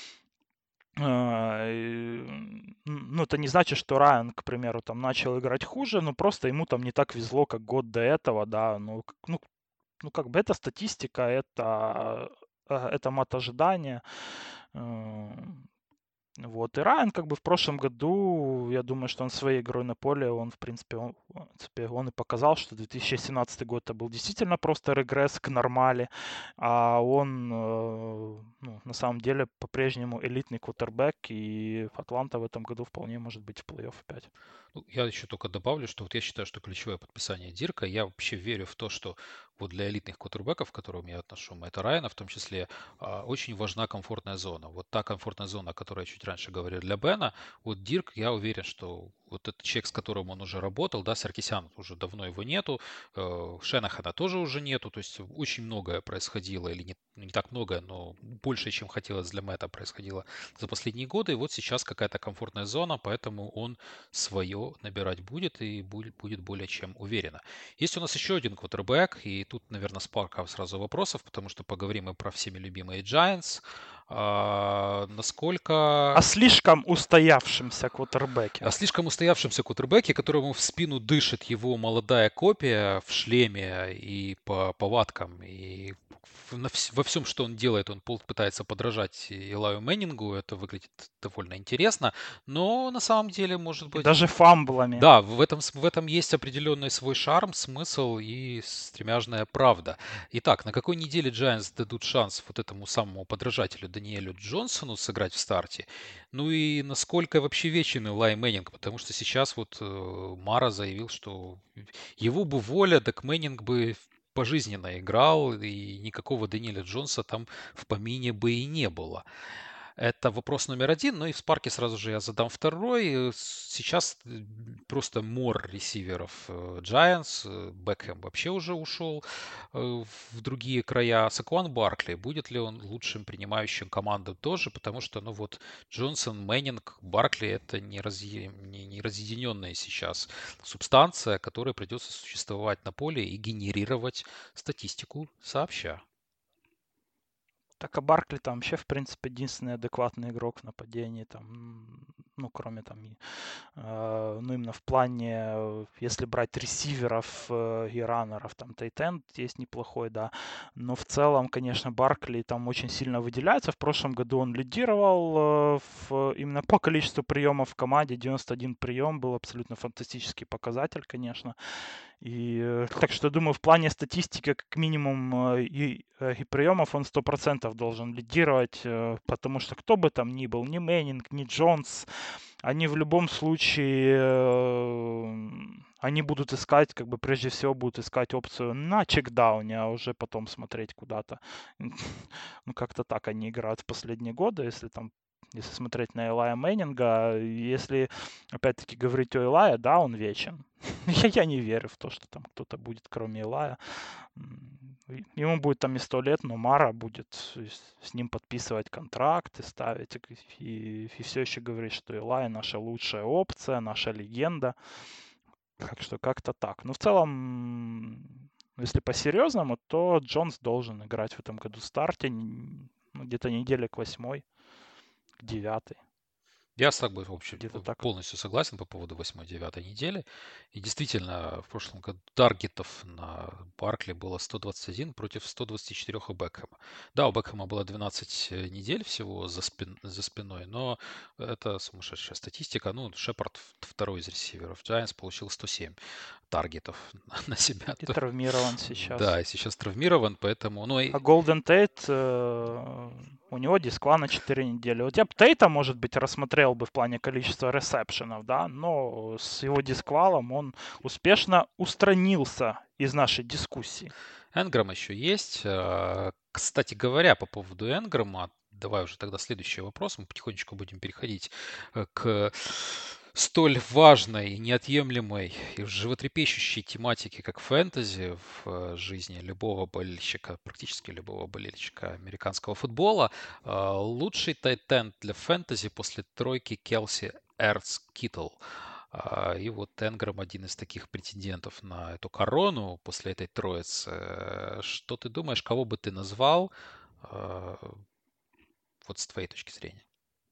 Ну, это не значит, что Райан, к примеру, там начал играть хуже, но просто ему там не так везло, как год до этого, да, ну как бы это статистика, это мат ожидания. Вот. И Райан как бы в прошлом году, я думаю, что он своей игрой на поле, он, в принципе, он и показал, что 2017 год это был действительно просто регресс к нормали, а он, ну, на самом деле, по-прежнему элитный квотербек, и Атланта в этом году вполне может быть в плей-офф опять. Ну, я еще только добавлю, что вот я считаю, что ключевое подписание Дирка, я вообще верю в то, что вот для элитных квотербеков, к которым я отношу Мэтта Райана в том числе, очень важна комфортная зона. Вот та комфортная зона, о которой я чуть раньше говорил для Бена, вот Дирк, я уверен, что вот этот человек, с которым он уже работал, да, Саркисян уже давно его нету, Шенахана тоже уже нету, то есть очень многое происходило, или не так многое, но больше, чем хотелось для Мэтта, происходило за последние годы, и вот сейчас какая-то комфортная зона, поэтому он свое набирать будет и будет более чем уверенно. Есть у нас еще один квотербек, и тут, наверное, с парка сразу вопросов, потому что поговорим мы про всеми любимые Giants. О Насколько слишком устоявшемся квотербеке. о слишком устоявшемся квотербеке, которому в спину дышит его молодая копия в шлеме и по повадкам, и во всем, что он делает, он пытается подражать Илаю Мэннингу. Это выглядит довольно интересно, но на самом деле, может И быть, даже фамблами. да, в этом есть определенный свой шарм, смысл и стремяжная правда. Итак, на какой неделе Giants дадут шанс вот этому самому подражателю Даниэлю Джонсону сыграть в старте? Ну и насколько вообще вечен Илай Мэннинг? Потому что сейчас вот Мара заявил, что его бы воля, так Мэннинг бы пожизненно играл, и никакого Даниэля Джонса там в помине бы и не было. Это вопрос номер один. Ну и в Спарке сразу же я задам второй. Сейчас просто мор ресиверов Giants. Бекхэм вообще уже ушел в другие края. Сакуан Баркли, будет ли он лучшим принимающим команду тоже? Потому что, ну вот, Джонсон, Мэннинг, Баркли — это не разъединенная сейчас субстанция, которая придется существовать на поле и генерировать статистику сообща. Так, а Баркли там вообще, в принципе, единственный адекватный игрок в нападении, там, ну, кроме там, ну, именно в плане, если брать ресиверов и раннеров, там, Тайтенд есть неплохой, да, но в целом, конечно, Баркли там очень сильно выделяется. В прошлом году он лидировал именно по количеству приемов в команде, 91 прием был абсолютно фантастический показатель, конечно. И так что, думаю, в плане статистики, как минимум, и приемов он 100% должен лидировать, потому что кто бы там ни был, ни Мэннинг, ни Джонс, они в любом случае, они будут искать, как бы прежде всего будут искать опцию на чекдауне, а уже потом смотреть куда-то. Ну, как-то так они играют в последние годы, если смотреть на Элая Мэннинга, если, опять-таки, говорить о Элае, да, он вечен. Я не верю в то, что там кто-то будет, кроме Элая. Ему будет там и 100 лет, но Мара будет с ним подписывать контракты, ставить и все еще говорить, что Элай наша лучшая опция, наша легенда. Так что как-то так. Но в целом, если по-серьезному, то Джонс должен играть в этом году в старте, ну, где-то неделя к 8, к 9, Я с тобой, в общем, где-то так. полностью согласен по поводу 8-9 недели. И действительно, в прошлом году таргетов на Баркли было 121 против 124 у Бекхэма. Да, у Бекхэма было 12 недель всего за спиной, но это сумасшедшая статистика. Ну, Шепард, второй из ресиверов Giants, получил 107 таргетов на себя. И травмирован сейчас. Да, и сейчас травмирован, поэтому... Ну, А Голден Тейт, у него дисква на 4 недели. Вот я бы Тейта, может быть, рассмотрел бы в плане количества ресепшенов, да, но с его дисквалом он успешно устранился из нашей дискуссии. Энграм еще есть. Кстати говоря, по поводу Энграма, давай уже тогда следующий вопрос. Мы потихонечку будем переходить к столь важной, и неотъемлемой и животрепещущей тематике, как фэнтези в жизни любого болельщика, практически любого болельщика американского футбола. Лучший тайтенд для фэнтези после тройки Келси, Эрц, Киттл. И вот Энграм один из таких претендентов на эту корону после этой троицы. Что ты думаешь, кого бы ты назвал, а, вот с твоей точки зрения?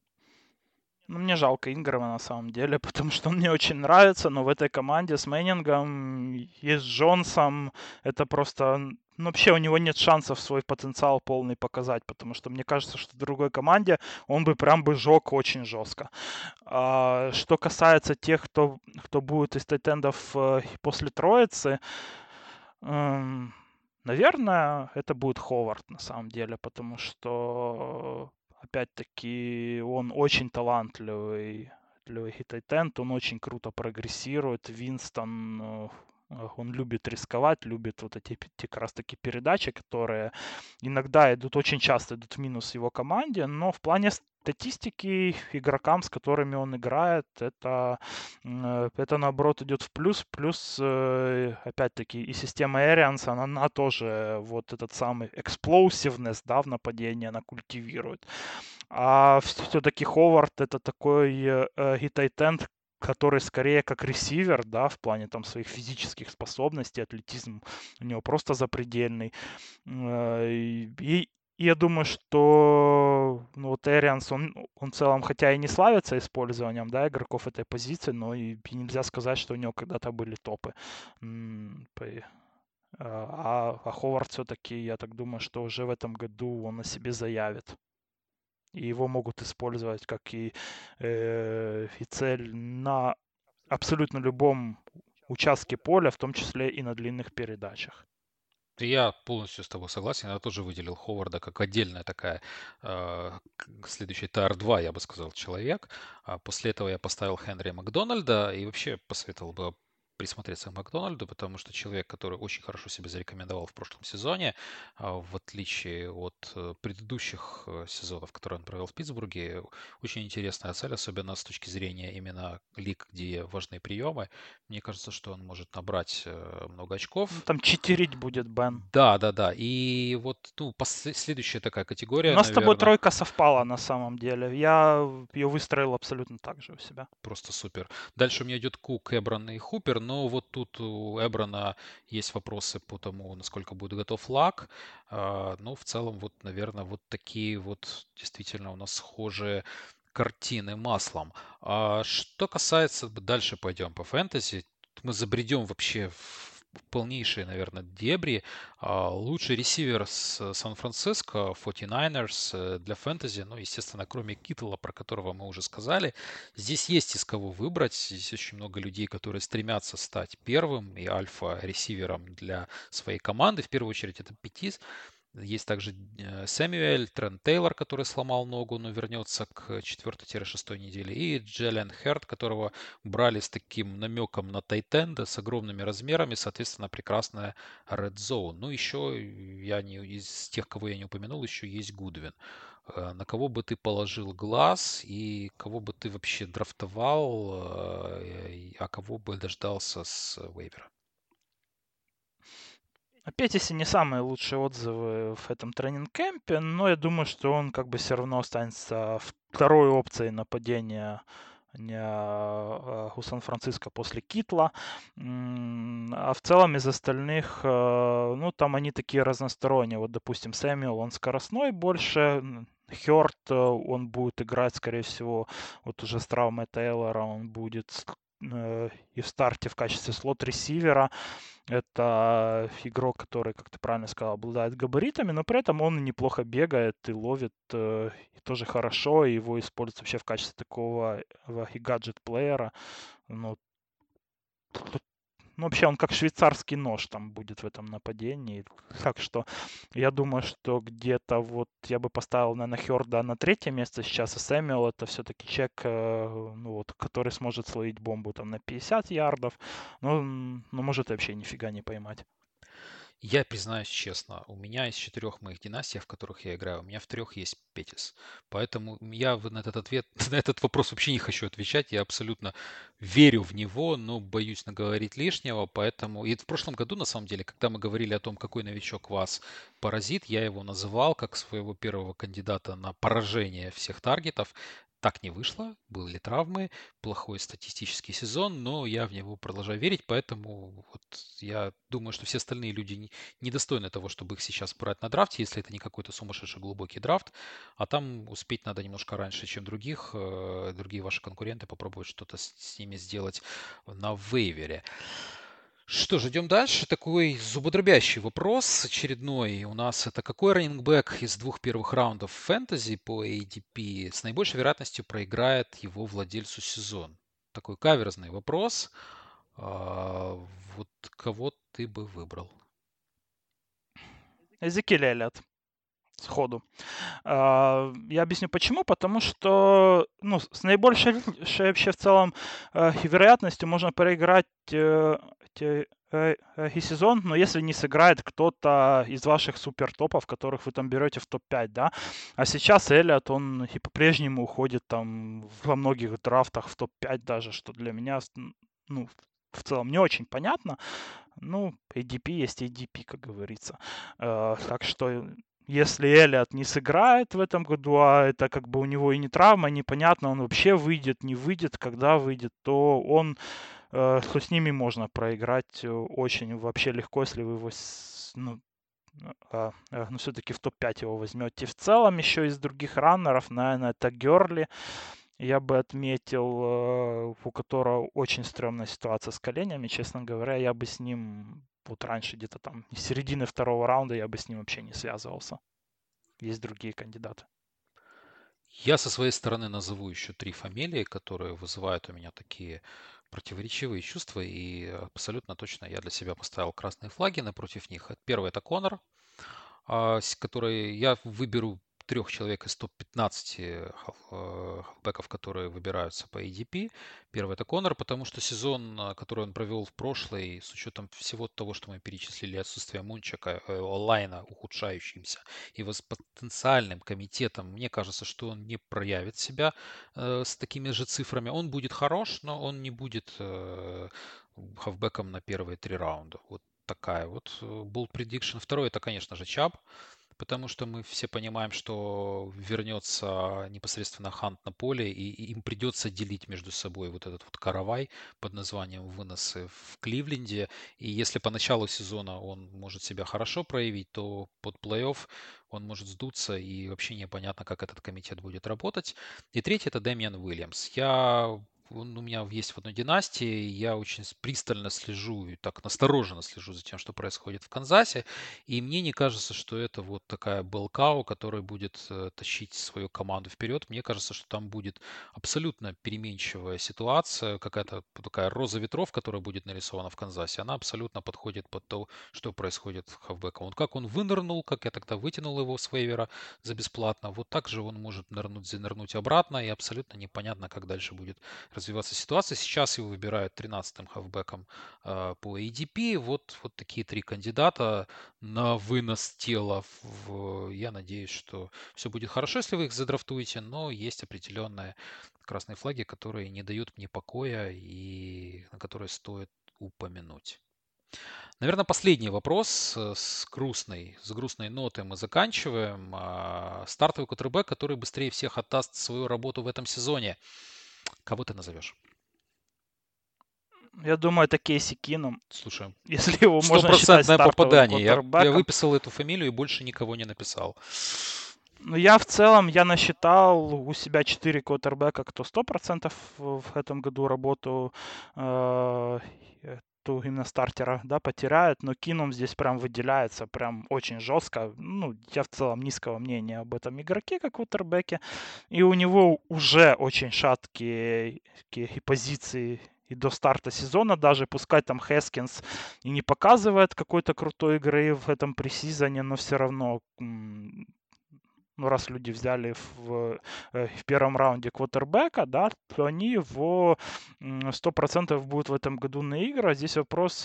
Ну, мне жалко Инграма на самом деле, потому что он мне очень нравится, но в этой команде с Мэннингом и с Джонсом это просто, Ну, вообще у него нет шансов свой потенциал полный показать, потому что мне кажется, что в другой команде он бы прям бы жег очень жестко. Что касается тех, кто будет из тайтендов после троицы, эм, наверное, это будет Ховард на самом деле, потому что, опять-таки, он очень талантливый тайтенд, он очень круто прогрессирует. Винстон, он любит рисковать, любит вот эти как раз-таки передачи, которые иногда идут, очень часто идут в минус его команде, но в плане статистики игрокам, с которыми он играет, это наоборот идет в плюс. Плюс, опять-таки, и система Arians, она тоже вот этот самый explosiveness, да, в нападении она культивирует. А все-таки Ховард это такой гитайтенд, который скорее как ресивер, да, в плане там своих физических способностей, атлетизм у него просто запредельный. И я думаю, что ну, вот Эрианс, он в целом, хотя и не славится использованием, да, игроков этой позиции, но и нельзя сказать, что у него когда-то были топы. А Ховард все-таки, я так думаю, что уже в этом году он о себе заявит. И его могут использовать как и цель на абсолютно любом участке поля, в том числе и на длинных передачах. Я полностью с тобой согласен. Я тоже выделил Ховарда как отдельная такая следующий тир-2, я бы сказал, человек. А после этого я поставил Хенри Макдональда и вообще посоветовал бы присмотреться к Макдональду, потому что человек, который очень хорошо себя зарекомендовал в прошлом сезоне, в отличие от предыдущих сезонов, которые он провел в Питтсбурге, очень интересная цель, особенно с точки зрения именно лиг, где важны приемы. Мне кажется, что он может набрать много Ну, очков. там читерить будет Бен. Да, да, да. И вот, ну, следующая такая У категория, нас с тобой наверное, тройка совпала на самом деле. Я ее выстроил абсолютно так же у себя. просто супер. Дальше у меня идет Кук, Эброн и Хупер, но вот тут у Эброна есть вопросы по тому, насколько будет готов лак. Ну, в целом, вот, наверное, вот такие вот действительно у нас схожие картины маслом. Что касается, дальше пойдем по фэнтези, мы забредем вообще в полнейшие, наверное, дебри. Лучший ресивер с Сан-Франциско, 49ers для фэнтези, ну, естественно, кроме Киттла, про которого мы уже сказали, здесь есть из кого выбрать. Здесь очень много людей, которые стремятся стать первым и альфа-ресивером для своей команды. В первую очередь это Петис. Есть также Сэмюэль, Трент Тейлор, который сломал ногу, но вернется к 4-6 неделе. И Джеллен Херт, которого брали с таким намеком на тайтенда, с огромными размерами, соответственно, прекрасная Red Zone. Ну, еще я не, из тех, кого я не упомянул, еще есть Гудвин. На кого бы ты положил глаз и кого бы ты вообще драфтовал, а кого бы дождался с вейвера? Опять, если не самые лучшие отзывы в этом тренинг-кемпе, но я думаю, что он как бы все равно останется второй опцией нападения у Сан-Франциско после Китла. А в целом из остальных, ну, там они такие разносторонние. Вот, допустим, Сэмюэл, он скоростной больше. Хёрт, он будет играть, скорее всего, вот уже с травмой Тейлора, он будет и в старте в качестве слот-ресивера. Это игрок, который, как ты правильно сказал, обладает габаритами, но при этом он неплохо бегает и ловит, и тоже хорошо, и его используют вообще в качестве такого и гаджет-плеера. Ну, ну, вообще он как швейцарский нож там будет в этом нападении. Так что я думаю, что где-то вот я бы поставил, наверное, Хёрда на третье место сейчас, а Сэмюэл это все-таки человек, ну, вот, который сможет словить бомбу там на 50 ярдов, ну может вообще нифига не поймать. Я признаюсь честно, у меня из 4 моих династий, в которых я играю, у меня в 3 есть Петис. Поэтому я на этот ответ, на этот вопрос вообще не хочу отвечать. Я абсолютно верю в него, но боюсь наговорить лишнего. Поэтому и в прошлом году, на самом деле, когда мы говорили о том, какой новичок вас поразит, я его называл как своего первого кандидата на поражение всех таргетов. Так не вышло, были травмы, плохой статистический сезон, но я в него продолжаю верить, поэтому вот я думаю, что все остальные люди недостойны того, чтобы их сейчас брать на драфте, если это не какой-то сумасшедший глубокий драфт, а там успеть надо немножко раньше, чем другие ваши конкуренты, попробовать что-то с ними сделать на вейвере. Что ж, идем дальше. Такой зубодробящий вопрос очередной. У нас это какой раннингбэк из двух первых раундов фэнтези по ADP с наибольшей вероятностью проиграет его владельцу сезон? Такой каверзный вопрос. А, Вот кого ты бы выбрал? Эзекиль Эллиott сходу. Я объясню почему. Потому что ну, с наибольшей вообще в целом вероятностью можно проиграть и сезон, но если не сыграет кто-то из ваших супер топов, которых вы там берете в топ-5, да. А сейчас Эллиот, он и по-прежнему уходит там во многих драфтах в топ-5 даже, что для меня, ну, в целом не очень понятно. Ну, ADP есть ADP, как говорится. Так что если Эллиот не сыграет в этом году, а это как бы у него и не травма, непонятно, он вообще выйдет, не выйдет, когда выйдет, то что с ними можно проиграть очень вообще легко, если вы его, ну, все-таки в топ-5 его возьмете. В целом еще из других раннеров, наверное, это Герли. Я бы отметил, у которого очень стрёмная ситуация с коленями, честно говоря, я бы с ним вот раньше где-то там из середины второго раунда я бы с ним вообще не связывался. Есть другие кандидаты. Я со своей стороны назову еще три фамилии, которые вызывают у меня такие противоречивые чувства, и абсолютно точно я для себя поставил красные флаги напротив них. Первый это Конор, который я выберу трех человек из топ-15 хавбеков, которые выбираются по ADP. Первый это Конор, потому что сезон, который он провел в прошлый, с учетом всего того, что мы перечислили, отсутствие Мунчака, онлайна ухудшающимся и с потенциальным комитетом, мне кажется, что он не проявит себя с такими же цифрами. Он будет хорош, но он не будет хавбеком на первые три раунда. Вот такая вот bold prediction. Второй это, конечно же, Чаб, потому что мы все понимаем, что вернется непосредственно Хант на поле, и им придется делить между собой вот этот вот каравай под названием выносы в Кливленде. И если по началу сезона он может себя хорошо проявить, то под плей-офф он может сдуться, и вообще непонятно, как этот комитет будет работать. И третий это Дэмиан Уильямс. Он у меня есть в одной династии, я очень пристально слежу и так настороженно слежу за тем, что происходит в Канзасе, и мне не кажется, что это вот такая белкау, которая будет тащить свою команду вперед. Мне кажется, что там будет абсолютно переменчивая ситуация, какая-то такая роза ветров, которая будет нарисована в Канзасе. Она абсолютно подходит под то, что происходит в хавбеком. Вот как он вынырнул, как я тогда вытянул его с вейвера за бесплатно, вот так же он может занырнуть обратно, и абсолютно непонятно, как дальше будет развиваться ситуация. Сейчас его выбирают 13-м хавбеком по ADP. Вот такие три кандидата на вынос тела. Я надеюсь, что все будет хорошо, если вы их задрафтуете, но есть определенные красные флаги, которые не дают мне покоя и на которые стоит упомянуть. Наверное, последний вопрос с грустной ноты мы заканчиваем. Стартовый квотербек, который быстрее всех отдаст свою работу в этом сезоне. Кого ты назовешь? Я думаю, это Кейси Кином, Слушай, если его можно считать стопроцентное стартовым попадание. Я квотербеком. выписал эту фамилию и больше никого не написал. Ну, я в целом, я насчитал у себя 4 квотербека, кто 100% в этом году работу ту именно стартера, да, потеряет, но Кином здесь прям выделяется, прям очень жестко. Ну, я в целом низкого мнения об этом игроке, как квотербеке, и у него уже очень шаткие такие позиции и до старта сезона даже, пускай там Хескинс и не показывает какой-то крутой игры в этом пресизоне, но все равно ну, раз люди взяли в первом раунде квотербека, да, то они его 100% будут в этом году наигрывать. Здесь вопрос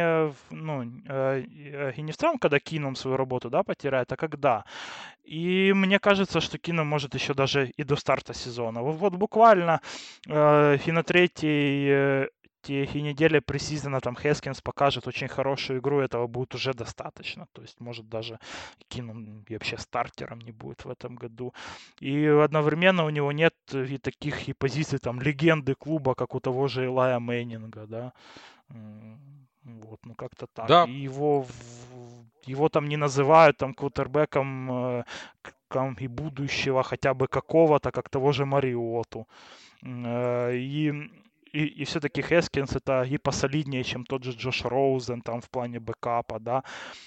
и не в целом, когда Кином свою работу, да, потеряет, а когда. И мне кажется, что Кином может еще даже и до старта сезона. Вот буквально и на третьей и неделе пресизона там Хескинс покажет очень хорошую игру, этого будет уже достаточно. То есть, может, даже Кином и вообще стартером не будет в этом году. И одновременно у него нет и таких и позиций там легенды клуба, как у того же Илая Мэннинга, да. Вот, ну как-то так. Да, И его там не называют там квотербеком и будущего хотя бы какого-то, как того же Мариоту. И и все-таки Хескинс это и посолиднее, чем тот же Джош Роузен там в плане бэкапа, да.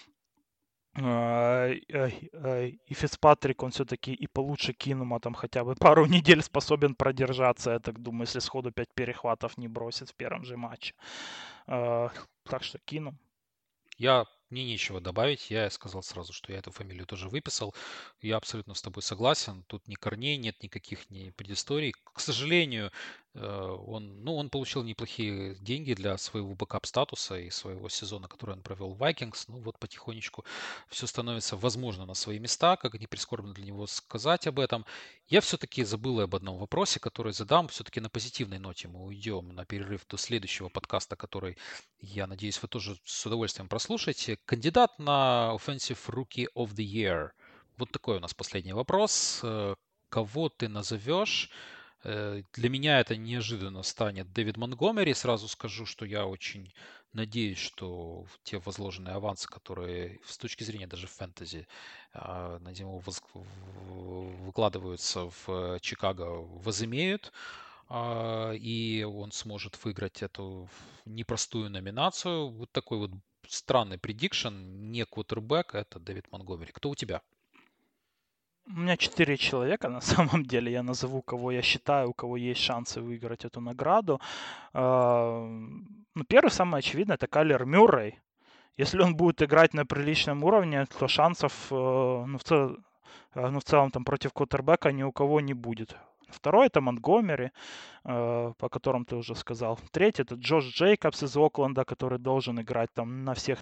И Фицпатрик, он все-таки и получше Кинума там хотя бы пару недель способен продержаться, я так думаю, если сходу 5 перехватов не бросит в первом же матче. Так что Кинум. Мне нечего добавить. Я сказал сразу, что я эту фамилию тоже выписал. Я абсолютно с тобой согласен. Тут ни корней нет, никаких ни предысторий. К сожалению, он получил неплохие деньги для своего бэкап-статуса и своего сезона, который он провел в Vikings. Ну вот потихонечку все становится возможно на свои места, как не прискорбно для него сказать об этом. Я все-таки забыл об одном вопросе, который задам. Все-таки на позитивной ноте мы уйдем на перерыв до следующего подкаста, который, я надеюсь, вы тоже с удовольствием прослушаете. Кандидат на Offensive Rookie of the Year. Вот такой у нас последний вопрос. Кого ты назовешь? Для меня это неожиданно станет Дэвид Монтгомери. Сразу скажу, что я очень надеюсь, что те возложенные авансы, которые с точки зрения даже фэнтези на него выкладываются в Чикаго, возымеют. И он сможет выиграть эту непростую номинацию. Вот такой вот странный предикшн, не квотербек, это Дэвид Монтгомери. Кто у тебя? У меня 4 человека на самом деле. Я назову, кого я считаю, у кого есть шансы выиграть эту награду. Ну, первый, самый очевидный, это Кайлер Мюррей. Если он будет играть на приличном уровне, то шансов, в целом там против квотербека ни у кого не будет. Второй это Монтгомери, по которым ты уже сказал. Третий это Джош Джейкобс из Окленда, который должен играть там на всех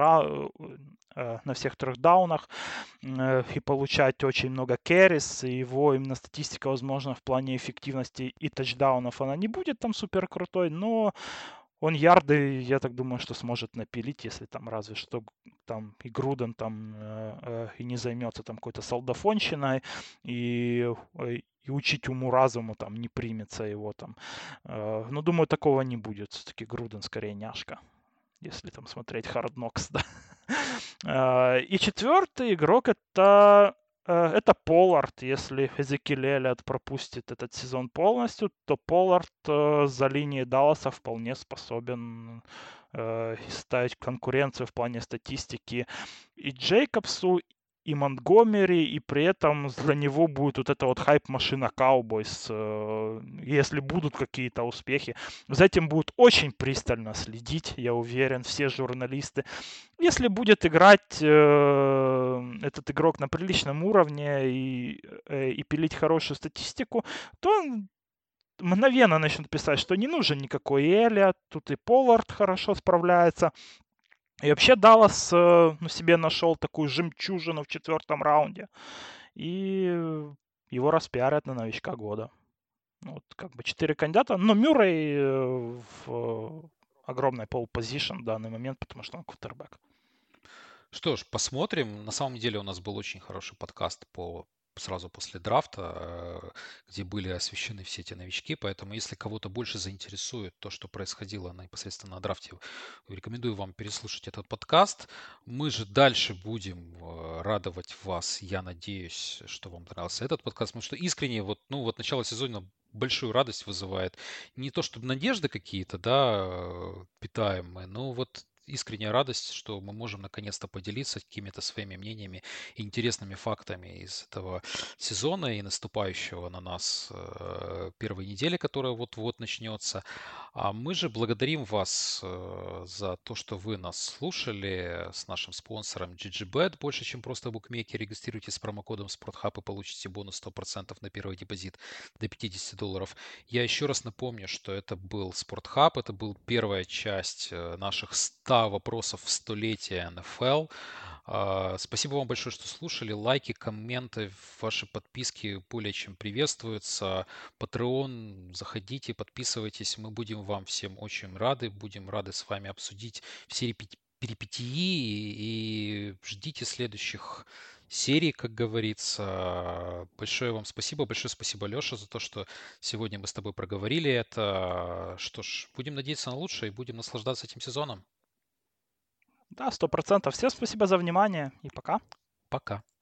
трех даунах и получать очень много керрис. И его именно статистика, возможно, в плане эффективности и тачдаунов она не будет там супер крутой, но он ярды, я так думаю, что сможет напилить, если там разве что там и Груден там и не займется там какой-то солдафонщиной и учить уму-разуму там не примется его там. Но думаю, такого не будет. Все-таки Груден скорее няшка, если там смотреть Hard Knocks, да. И четвертый игрок это Поллард. Если Эзекиль Эллиott пропустит этот сезон полностью, то Поллард за линией Далласа вполне способен ставить конкуренцию в плане статистики и Джейкобсу, и Монтгомери, и при этом для него будет вот эта вот хайп-машина Cowboys. Если будут какие-то успехи, за этим будут очень пристально следить, я уверен, все журналисты. Если будет играть этот игрок на приличном уровне и пилить хорошую статистику, то он мгновенно начнут писать, что не нужен никакой Эллиот, тут и Поллард хорошо справляется. И вообще Даллас себе нашел такую жемчужину в 4-м раунде. И его распиарят на новичка года. Вот как бы 4 кандидата. Но Мюррей в огромной пол-позишн в данный момент, потому что он квотербек. Что ж, посмотрим. На самом деле у нас был очень хороший подкаст сразу после драфта, где были освещены все эти новички, поэтому если кого-то больше заинтересует то, что происходило непосредственно на драфте, рекомендую вам переслушать этот подкаст. Мы же дальше будем радовать вас. Я надеюсь, что вам понравился этот подкаст, потому что искренне вот начало сезона большую радость вызывает. Не то чтобы надежды какие-то, да, питаем мы, но вот искренняя радость, что мы можем наконец-то поделиться какими-то своими мнениями и интересными фактами из этого сезона и наступающего на нас первой недели, которая вот-вот начнется. А мы же благодарим вас за то, что вы нас слушали с нашим спонсором GGBet. Больше, чем просто букмекер. Регистрируйтесь с промокодом SportHub и получите бонус 100% на первый депозит до $50. Я еще раз напомню, что это был SportHub, это был первая часть наших 100 вопросов в столетие НФЛ. Спасибо вам большое, что слушали. Лайки, комменты, ваши подписки более чем приветствуются. Patreon, заходите, подписывайтесь. Мы будем вам всем очень рады. Будем рады с вами обсудить все перипетии и ждите следующих серий, как говорится. Большое вам спасибо. Большое спасибо, Леша, за то, что сегодня мы с тобой проговорили это. Что ж, будем надеяться на лучшее и будем наслаждаться этим сезоном. Да, 100%. Всем спасибо за внимание и пока. Пока.